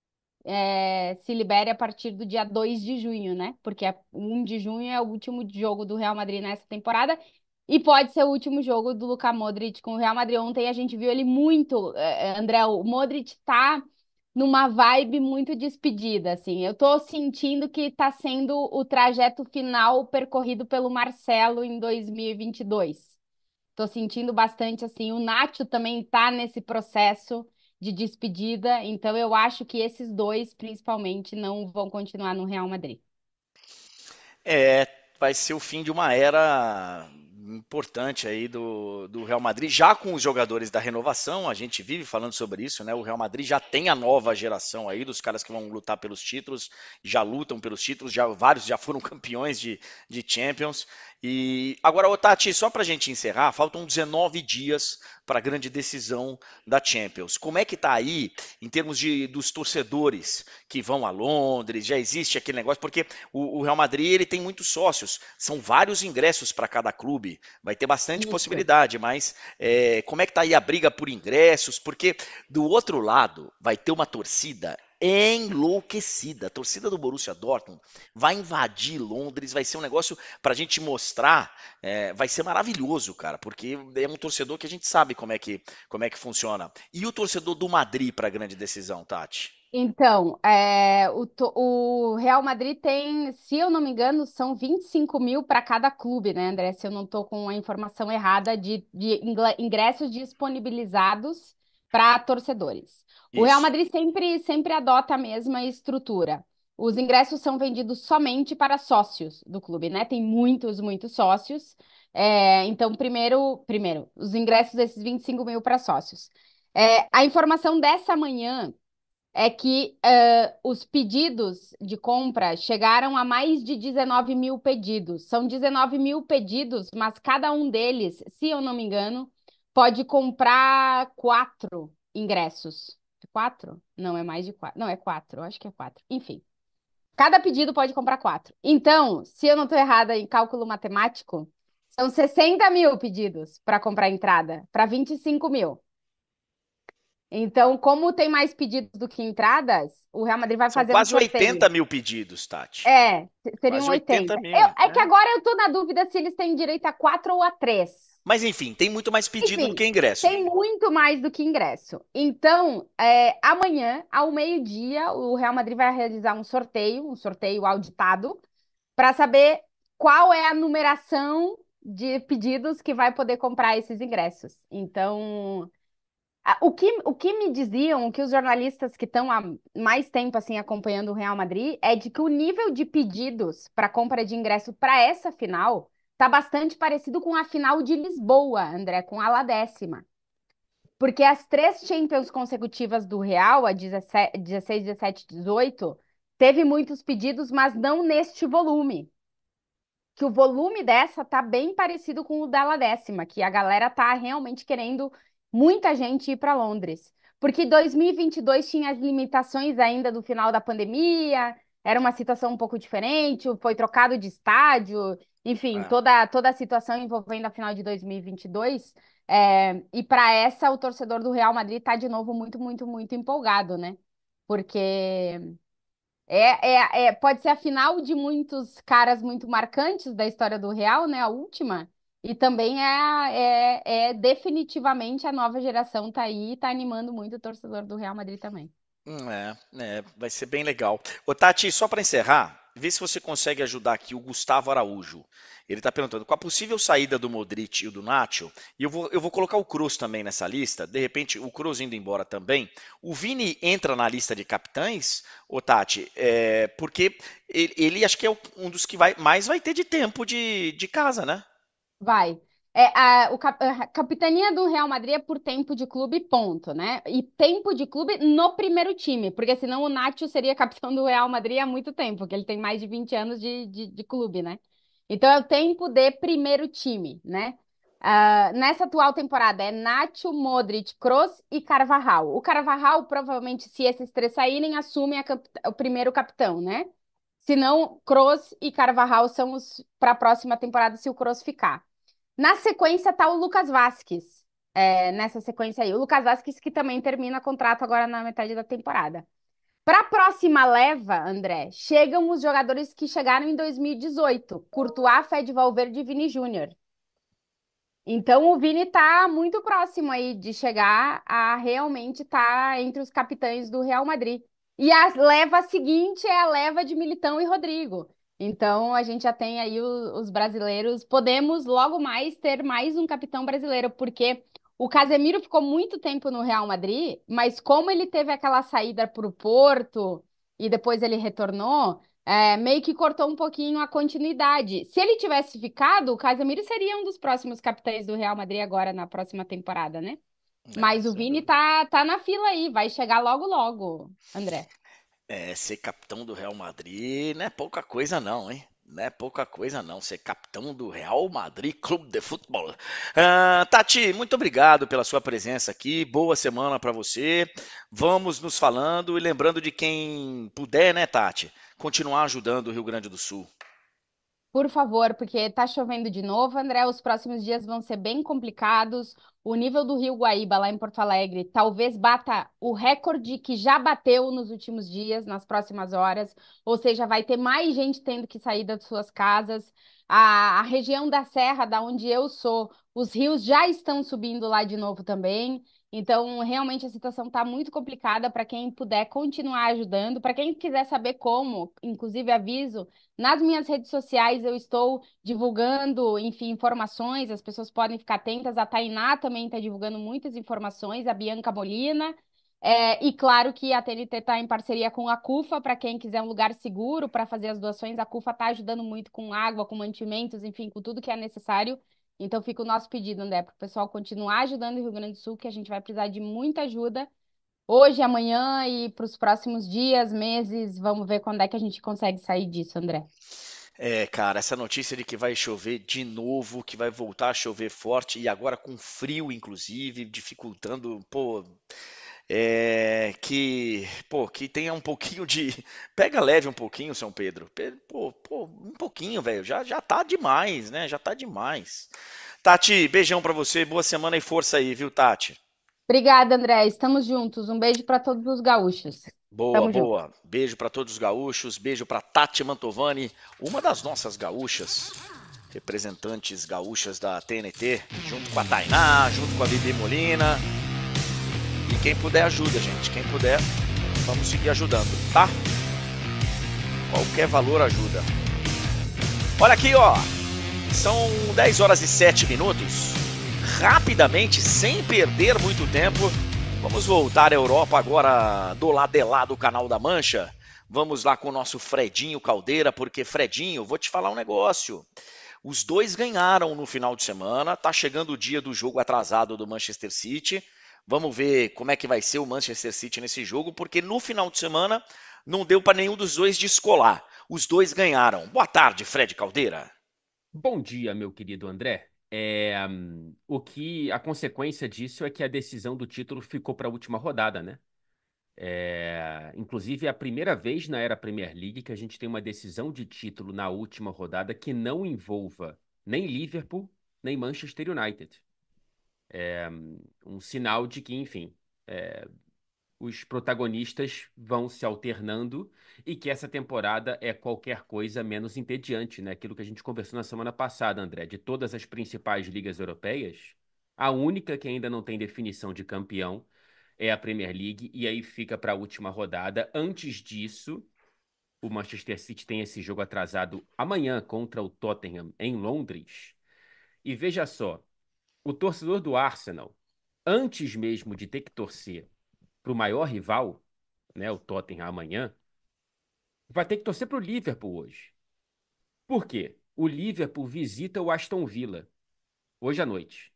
é, se libere a partir do dia dois de junho, né? Porque é- o um de junho é o último jogo do Real Madrid nessa temporada. E pode ser o último jogo do Luka Modric com o Real Madrid. Ontem a gente viu ele muito, é, é, André, o Modric tá numa vibe muito despedida, assim. Eu tô sentindo que tá sendo o trajeto final percorrido pelo Marcelo em dois mil e vinte e dois. Tô sentindo bastante assim. O Nacho também tá nesse processo de despedida, então eu acho que esses dois, principalmente, não vão continuar no Real Madrid. É, vai ser o fim de uma era importante aí do, do Real Madrid, já com os jogadores da renovação, a gente vive falando sobre isso, né? O Real Madrid já tem a nova geração aí dos caras que vão lutar pelos títulos, já lutam pelos títulos, já vários já foram campeões de, de Champions. E agora, ô Tati, só pra gente encerrar, faltam dezenove dias para a grande decisão da Champions. Como é que tá aí em termos de dos torcedores que vão a Londres? Já existe aquele negócio, porque o, o Real Madrid ele tem muitos sócios, são vários ingressos para cada clube, vai ter bastante Isso. possibilidade, mas é, como é que tá aí a briga por ingressos? Porque do outro lado vai ter uma torcida enlouquecida. A torcida do Borussia Dortmund vai invadir Londres, vai ser um negócio para a gente mostrar, é, vai ser maravilhoso, cara, porque é um torcedor que a gente sabe como é que, como é que funciona. E o torcedor do Madrid para a grande decisão, Tati? Então, é, o, to- o Real Madrid tem, se eu não me engano, são vinte e cinco mil para cada clube, né, André? Se eu não estou com a informação errada de, de ingla- ingressos disponibilizados para torcedores. O Real Isso. Madrid sempre, sempre adota a mesma estrutura. Os ingressos são vendidos somente para sócios do clube, né? Tem muitos, muitos sócios. É, então, primeiro, primeiro, os ingressos desses vinte e cinco mil para sócios. É, a informação dessa manhã é que eh, os pedidos de compra chegaram a mais de dezenove mil pedidos. São dezenove mil pedidos, mas cada um deles, se eu não me engano, pode comprar quatro ingressos. Quatro? Não, é mais de quatro. Não, é quatro. Eu acho que é quatro. Enfim, cada pedido pode comprar quatro. Então, se eu não estou errada em cálculo matemático, são sessenta mil pedidos para comprar entrada, para vinte e cinco mil. Então, como tem mais pedidos do que entradas, o Real Madrid vai São fazer um quase oitenta sorteio. mil pedidos, Tati. É, se- seriam Quase oitenta oitenta. mil. Eu- é que É. agora eu tô na dúvida se eles têm direito a quatro ou a três. Mas enfim, tem muito mais pedido do Enfim, que ingresso. tem muito mais do que ingresso. Então, é, amanhã, ao meio-dia, o Real Madrid vai realizar um sorteio, um sorteio auditado, para saber qual é a numeração de pedidos que vai poder comprar esses ingressos. Então, ah, O que, o que me diziam, o que os jornalistas que estão há mais tempo assim acompanhando o Real Madrid, é de que o nível de pedidos para compra de ingresso para essa final está bastante parecido com a final de Lisboa, André, com a La décima. Porque as três Champions consecutivas do Real, a dezessete, dezesseis, dezessete, dezoito, teve muitos pedidos, mas não neste volume, que o volume dessa tá bem parecido com o da La décima, que a galera tá realmente querendo muita gente ir para Londres. Porque dois mil e vinte e dois tinha as limitações ainda do final da pandemia, era uma situação um pouco diferente, foi trocado de estádio, enfim, É. toda, toda a situação envolvendo a final de dois mil e vinte e dois. É, e para essa, o torcedor do Real Madrid tá de novo muito, muito, muito empolgado, né? Porque é, é, é, pode ser a final de muitos caras muito marcantes da história do Real, né? A última. E também é, é, é definitivamente a nova geração tá aí e tá animando muito o torcedor do Real Madrid também. Hum, É, é, vai ser bem legal. Ô, Tati, só para encerrar, vê se você consegue ajudar aqui o Gustavo Araújo. Ele está perguntando, com a possível saída do Modric e o do Nacho, e eu vou, eu vou colocar o Kroos também nessa lista, de repente o Kroos indo embora também, o Vini entra na lista de capitães, ô Tati, é, porque ele, ele acho que é um dos que vai, mais vai ter de tempo de, de casa, né? Vai. É, a, o cap- a capitania do Real Madrid é por tempo de clube, ponto, né? E tempo de clube no primeiro time, porque senão o Nacho seria capitão do Real Madrid há muito tempo, porque ele tem mais de vinte anos de, de, de clube, né? Então é o tempo de primeiro time, né? Ah, nessa atual temporada é Nacho, Modric, Kroos e Carvajal. O Carvajal, provavelmente, se esses três saírem, assume a cap- o primeiro capitão, né? Se não, Kroos e Carvajal são os para a próxima temporada, se o Kroos ficar. Na sequência tá o Lucas Vasquez. É, nessa sequência aí. O Lucas Vasquez que também termina contrato agora na metade da temporada. Para a próxima leva, André, chegam os jogadores que chegaram em dois mil e dezoito. Courtois, Fede Valverde e Vini Júnior. Então o Vini tá muito próximo aí de chegar a realmente estar entre os capitães do Real Madrid. E a leva seguinte é a leva de Militão e Rodrigo. Então a gente já tem aí o- os brasileiros. Podemos logo mais ter mais um capitão brasileiro, porque o Casemiro ficou muito tempo no Real Madrid, mas como ele teve aquela saída para o Porto e depois ele retornou, é, meio que cortou um pouquinho a continuidade. Se ele tivesse ficado, o Casemiro seria um dos próximos capitães do Real Madrid agora na próxima temporada, né? É, Mas o sem Vini dúvida. tá, tá na fila aí, vai chegar logo logo, André. É, ser capitão do Real Madrid não é pouca coisa não, hein? Não é pouca coisa não, ser capitão do Real Madrid Clube de Futebol. Ah, Tati, muito obrigado pela sua presença aqui. Boa semana para você. Vamos nos falando e lembrando de quem puder, né, Tati, continuar ajudando o Rio Grande do Sul. Por favor, porque tá chovendo de novo, André. Os próximos dias vão ser bem complicados. O nível do Rio Guaíba, lá em Porto Alegre, talvez bata o recorde que já bateu nos últimos dias, nas próximas horas. Ou seja, vai ter mais gente tendo que sair das suas casas. A, a região da Serra, da onde eu sou, os rios já estão subindo lá de novo também. Então, realmente a situação está muito complicada para quem puder continuar ajudando. Para quem quiser saber como, inclusive aviso. Nas minhas redes sociais eu estou divulgando, enfim, informações, as pessoas podem ficar atentas. A Tainá também está divulgando muitas informações, a Bianca Molina. É, e claro que a T N T está em parceria com a CUFA, para quem quiser um lugar seguro para fazer as doações. A CUFA está ajudando muito com água, com mantimentos, enfim, com tudo que é necessário. Então fica o nosso pedido, André, para o pessoal continuar ajudando o Rio Grande do Sul, que a gente vai precisar de muita ajuda hoje, amanhã e para os próximos dias, meses. Vamos ver quando é que a gente consegue sair disso, André. É, cara, essa notícia de que vai chover de novo, que vai voltar a chover forte e agora com frio, inclusive, dificultando, pô, é, que, pô, que tenha um pouquinho de, pega leve um pouquinho, São Pedro, Pe- pô, pô, um pouquinho, velho, já, já tá demais, né? Já tá demais. Tati, beijão pra você, boa semana e força aí, viu, Tati? Obrigada, André. Estamos juntos. Um beijo para todos os gaúchos. Boa, Tamo junto. boa. Beijo pra todos os gaúchos, beijo pra Tati Mantovani, uma das nossas gaúchas, representantes gaúchas da T N T, junto com a Tainá, junto com a Bibi Molina. E quem puder ajuda, gente. Quem puder, vamos seguir ajudando, tá? Qualquer valor ajuda. Olha aqui, ó. São dez horas e sete minutos. Rapidamente, sem perder muito tempo, vamos voltar à Europa agora do lado de lá do Canal da Mancha. Vamos lá com o nosso Fredinho Caldeira, porque Fredinho, vou te falar um negócio. Os dois ganharam no final de semana, tá chegando o dia do jogo atrasado do Manchester City. Vamos ver como é que vai ser o Manchester City nesse jogo, porque no final de semana não deu para nenhum dos dois descolar. Os dois ganharam. Boa tarde, Fred Caldeira. Bom dia, meu querido André. É, hum, o que a consequência disso é que a decisão do título ficou para a última rodada, né? É, inclusive, é a primeira vez na era Premier League que a gente tem uma decisão de título na última rodada que não envolva nem Liverpool, nem Manchester United. É, hum, um sinal de que, enfim, é, os protagonistas vão se alternando e que essa temporada é qualquer coisa menos entediante, né? Aquilo que a gente conversou na semana passada, André, de todas as principais ligas europeias, a única que ainda não tem definição de campeão é a Premier League, e aí fica para a última rodada. Antes disso, o Manchester City tem esse jogo atrasado amanhã contra o Tottenham em Londres. E veja só, o torcedor do Arsenal, antes mesmo de ter que torcer para o maior rival, né, o Tottenham amanhã, vai ter que torcer para o Liverpool hoje. Por quê? O Liverpool visita o Aston Villa hoje à noite.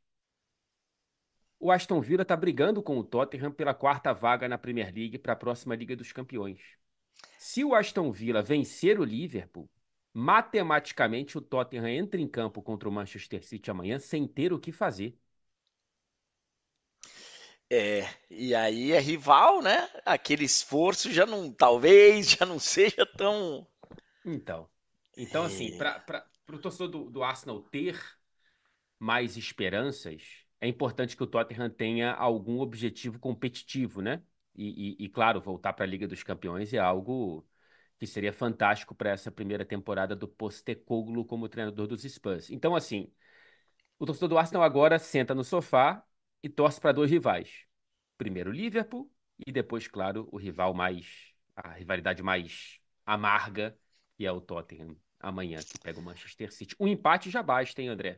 O Aston Villa está brigando com o Tottenham pela quarta vaga na Premier League para a próxima Liga dos Campeões. Se o Aston Villa vencer o Liverpool, matematicamente o Tottenham entra em campo contra o Manchester City amanhã sem ter o que fazer. É, e aí é rival, né? Aquele esforço já não, talvez, já não seja tão. Então, então assim, É, para o torcedor do, do Arsenal ter mais esperanças, é importante que o Tottenham tenha algum objetivo competitivo, né? E, e- e, claro, voltar para a Liga dos Campeões é algo que seria fantástico para essa primeira temporada do Postecoglou como treinador dos Spurs. Então, assim, o torcedor do Arsenal agora senta no sofá e torce para dois rivais. Primeiro o Liverpool e depois, claro, o rival mais, a rivalidade mais amarga, que é o Tottenham amanhã, que pega o Manchester City. Um empate já basta, hein, André?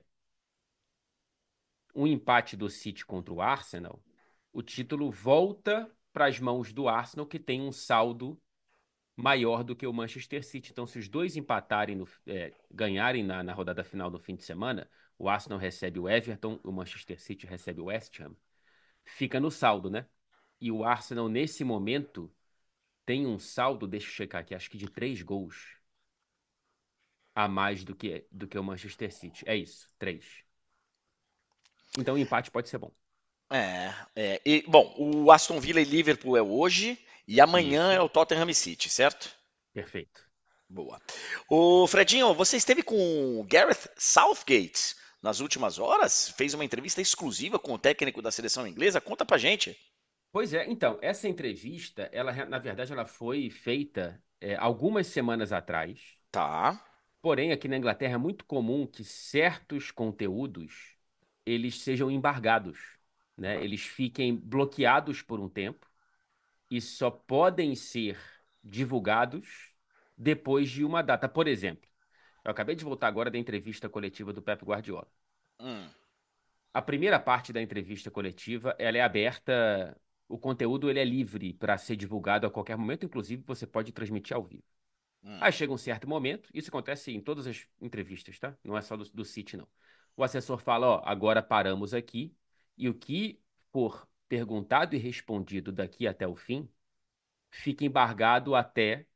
Um empate do City contra o Arsenal, o título volta para as mãos do Arsenal, que tem um saldo maior do que o Manchester City. Então, se os dois empatarem, no, é, ganharem na, na rodada final no fim de semana, o Arsenal recebe o Everton, o Manchester City recebe o West Ham, fica no saldo, né? E o Arsenal, nesse momento, tem um saldo, deixa eu checar aqui, acho que de três gols a mais do que, do que o Manchester City. É isso, três. Então o empate pode ser bom. É, é. E, bom, o Aston Villa e Liverpool é hoje e amanhã Isso, é o Tottenham City, certo? perfeito. Boa. O Fredinho, você esteve com o Gareth Southgate nas últimas horas? Fez uma entrevista exclusiva com o técnico da seleção inglesa? Conta pra gente. Pois é, então, essa entrevista, ela, na verdade, ela foi feita é, algumas semanas atrás. Tá. Porém, aqui na Inglaterra é muito comum que certos conteúdos eles sejam embargados, né? Eles fiquem bloqueados por um tempo e só podem ser divulgados depois de uma data. Por exemplo, eu acabei de voltar agora da entrevista coletiva do Pep Guardiola. Hum, A primeira parte da entrevista coletiva, ela é aberta, o conteúdo ele é livre para ser divulgado a qualquer momento, inclusive você pode transmitir ao vivo. hum. Aí chega um certo momento, isso acontece em todas as entrevistas, tá? Não é só do, do City, não. O assessor fala, ó, agora paramos aqui, e o que for perguntado e respondido daqui até o fim, fica embargado até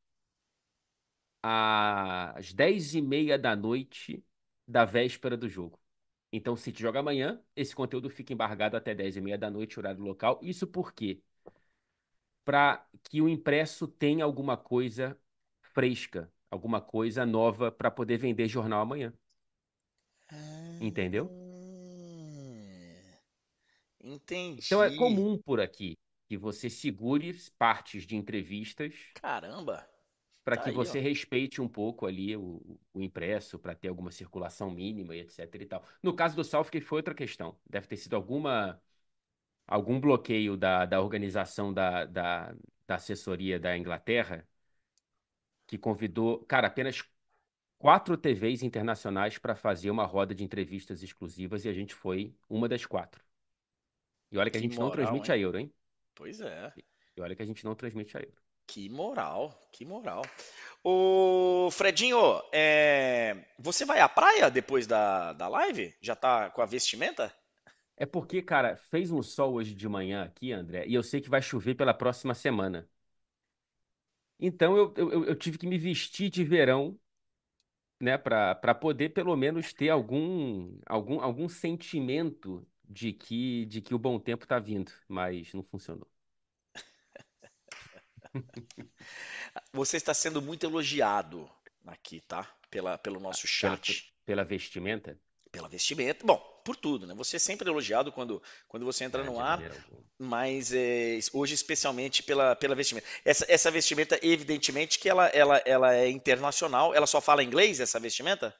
às dez e meia da noite da véspera do jogo. Então, o City joga amanhã, esse conteúdo fica embargado até dez e meia da noite, horário local. Isso por quê? Para que o impresso tenha alguma coisa fresca, alguma coisa nova para poder vender jornal amanhã. Entendeu? Ah, Então é entendi. comum por aqui que você segure partes de entrevistas Caramba. para Tá que aí, ó. você respeite um pouco ali o, o impresso, para ter alguma circulação mínima e etc e tal. No caso do Southgate foi outra questão. Deve ter sido alguma, algum bloqueio da, da organização da, da, da assessoria da Inglaterra que convidou, cara, apenas quatro T Vs internacionais para fazer uma roda de entrevistas exclusivas e a gente foi uma das quatro. E olha que a Que gente não moral, transmite hein? a Euro, hein? Pois é. E olha que a gente não transmite a Euro. Que moral, que moral. Ô, Fredinho, é, você vai à praia depois da, da live? Já tá com a vestimenta? É porque, cara, fez um sol hoje de manhã aqui, André, e eu sei que vai chover pela próxima semana. Então eu, eu, eu tive que me vestir de verão, né, para para poder pelo menos ter algum, algum, algum sentimento de que, de que o bom tempo tá vindo, mas não funcionou. Você está sendo muito elogiado aqui, tá? Pela, pelo nosso Pela, chat. pela vestimenta? Pela vestimenta. Bom, por tudo, né? Você é sempre elogiado quando, quando você entra É, no de ar, maneira alguma. mas é, hoje especialmente pela, pela vestimenta. Essa, essa vestimenta, evidentemente, que ela, ela, ela é internacional. Ela só fala inglês, essa vestimenta?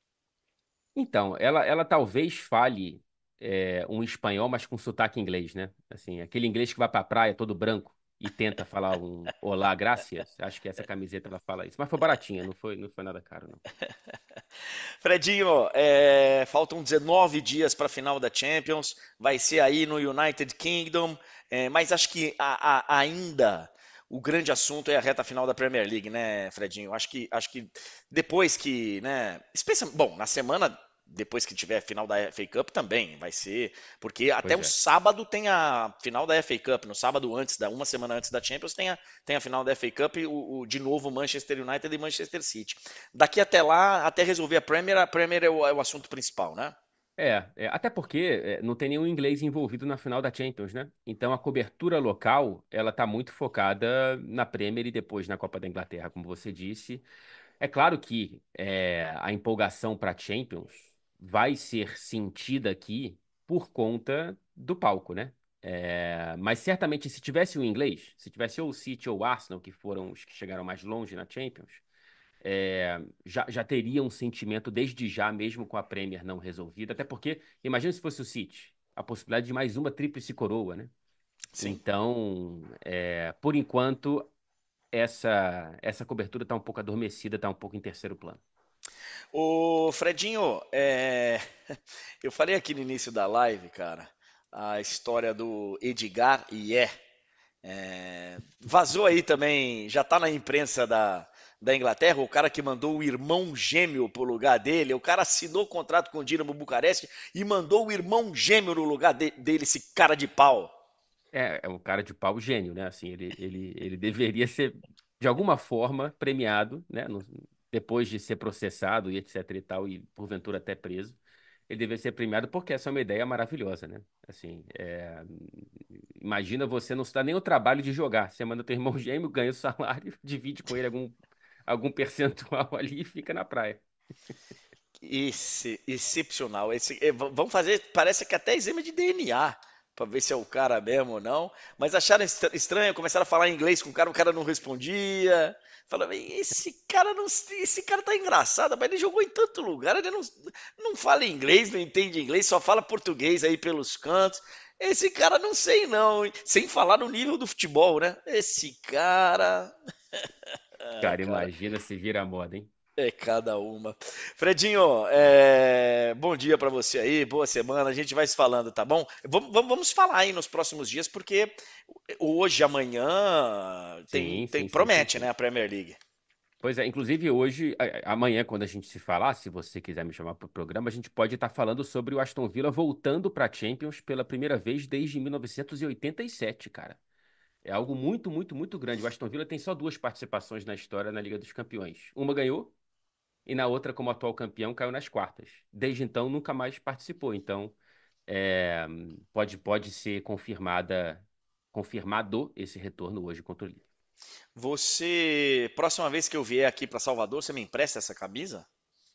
Então, ela, ela talvez fale é, um espanhol, mas com sotaque inglês, né? Assim, aquele inglês que vai pra praia todo branco e tenta falar um olá, gracias. Acho que essa camiseta ela fala isso. Mas foi baratinha, não foi, não foi nada caro, não. Fredinho, é, faltam dezenove dias para a final da Champions, vai ser aí no United Kingdom, é, mas acho que a- a- ainda o grande assunto é a reta final da Premier League, né, Fredinho? Acho que, acho que depois que, né, especialmente, bom, na semana depois que tiver a final da F A Cup também vai ser, porque até Pois o é. sábado tem a final da F A Cup, no sábado antes da uma semana antes da Champions tem a, tem a final da F A Cup, o, o- de novo Manchester United e Manchester City. Daqui até lá, até resolver a Premier, a Premier é o, é o assunto principal, né? É, é, até porque é, não tem nenhum inglês envolvido na final da Champions, né? Então a cobertura local, ela tá muito focada na Premier e depois na Copa da Inglaterra, como você disse. É claro que é, a empolgação para Champions vai ser sentida aqui por conta do palco, né? É, mas certamente se tivesse o inglês, se tivesse ou o City ou o Arsenal, que foram os que chegaram mais longe na Champions, é, já, já teria um sentimento desde já, mesmo com a Premier não resolvida. Até porque, imagina se fosse o City, a possibilidade de mais uma tríplice coroa, né? Sim. Então, é, por enquanto, essa, essa cobertura está um pouco adormecida, está um pouco em terceiro plano. Ô, Fredinho, é, eu falei aqui no início da live, cara, a história do Edgar Ié, É, vazou aí também, já tá na imprensa da, da Inglaterra, o cara que mandou o irmão gêmeo pro lugar dele, o cara assinou o contrato com o Dinamo Bucareste e mandou o irmão gêmeo no lugar de, dele, esse cara de pau. É, é um cara de pau gênio, né? Assim, ele, ele, ele deveria ser, de alguma forma, premiado, né? No- depois de ser processado e etc e tal, e porventura até preso. Ele deveria ser premiado porque essa é uma ideia maravilhosa, né? Assim, é, imagina você não se dá nem o trabalho de jogar. Você manda teu irmão gêmeo, ganha o salário, divide com ele algum, algum percentual ali e fica na praia. Esse, excepcional. Esse, é, v- vamos fazer, parece que até exame de D N A, para ver se é o cara mesmo ou não. Mas acharam estra- estranho, começaram a falar inglês com o cara, o cara não respondia. Falaram, esse cara não, esse cara tá engraçado, mas ele jogou em tanto lugar, ele não, não fala inglês, não entende inglês, só fala português aí pelos cantos. Esse cara não sei não, hein? Sem falar no nível do futebol, né? Esse cara, ah, Cara, cara. imagina se vira moda, hein? É cada uma. Fredinho, é, bom dia pra você aí, boa semana. A gente vai se falando, tá bom? Vamos, vamos, vamos falar aí nos próximos dias, porque hoje, amanhã, tem, Sim, tem sim, sim, sim, promete, né, sim. a Premier League. Pois é, inclusive hoje, a- amanhã, quando a gente se falar, se você quiser me chamar para o programa, a gente pode estar falando sobre o Aston Villa voltando para a Champions pela primeira vez desde mil novecentos e oitenta e sete, cara. É algo muito, muito, muito grande. O Aston Villa tem só duas participações na história na Liga dos Campeões. Uma ganhou e na outra, como atual campeão, caiu nas quartas. Desde então, nunca mais participou. Então, é, pode, pode ser confirmada, confirmado esse retorno hoje contra o Lille. Você, próxima vez que eu vier aqui pra Salvador, você me empresta essa camisa?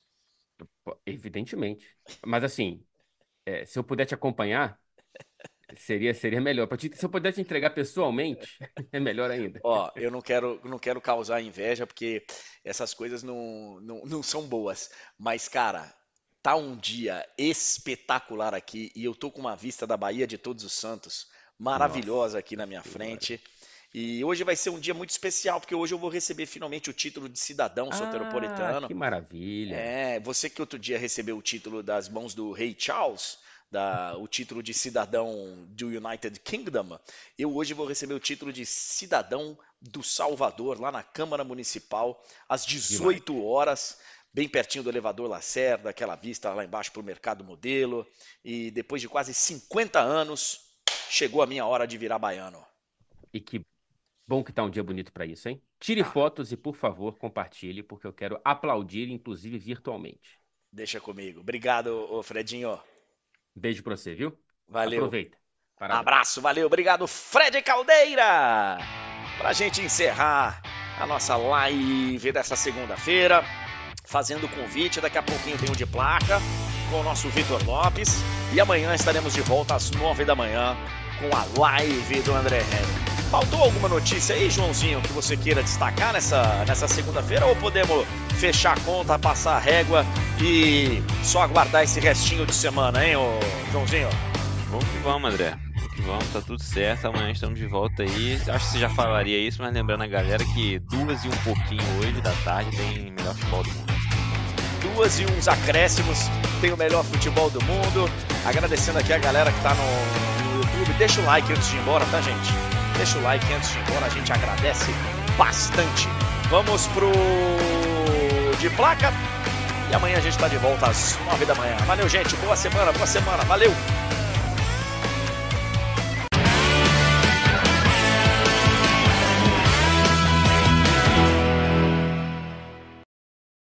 Pô, evidentemente. Mas assim, é, se eu puder te acompanhar, seria, seria melhor. Pra te- se eu puder te entregar pessoalmente, é melhor ainda. Ó, eu não quero, não quero causar inveja, porque essas coisas não, não, não são boas. Mas, cara, tá um dia espetacular aqui e eu tô com uma vista da Baía de Todos os Santos Nossa maravilhosa aqui na minha Senhora. frente. E hoje vai ser um dia muito especial, porque hoje eu vou receber finalmente o título de cidadão Ah, soteropolitano. que maravilha. É, você que outro dia recebeu o título das mãos do rei Charles, da, o título de cidadão do United Kingdom, eu hoje vou receber o título de cidadão do Salvador, lá na Câmara Municipal, às Demais. dezoito horas, bem pertinho do elevador Lacerda, aquela vista lá embaixo para o Mercado Modelo. E depois de quase cinquenta anos, chegou a minha hora de virar baiano. E que bom que tá um dia bonito para isso, hein? Tire Tá, fotos e, por favor, compartilhe, porque eu quero aplaudir, inclusive virtualmente. deixa comigo. Obrigado, ô Fredinho. Beijo pra você, viu? Valeu. Aproveita. Parabéns. Abraço, valeu, obrigado, Fred Caldeira. Pra gente encerrar a nossa live dessa segunda-feira, fazendo o convite, daqui a pouquinho tem um de placa com o nosso Vitor Lopes e amanhã estaremos de volta às nove da manhã com a live do André Henrique. Faltou alguma notícia aí, Joãozinho, que você queira destacar nessa, nessa segunda-feira ou podemos fechar a conta, passar a régua e só aguardar esse restinho de semana, hein, ô Joãozinho? Vamos que vamos, André. Vamos que vamos, tá tudo certo. Amanhã estamos de volta aí. Acho que você já falaria isso, mas lembrando a galera que duas e um pouquinho hoje da tarde tem melhor futebol do mundo. Duas e uns acréscimos, tem o melhor futebol do mundo. Agradecendo aqui a galera que tá no, no YouTube. Deixa o like antes de ir embora, tá, gente? Deixa o like antes de ir embora, a gente agradece bastante. Vamos pro de placa e amanhã a gente tá de volta às nove da manhã. Valeu, gente. Boa semana, boa semana. Valeu!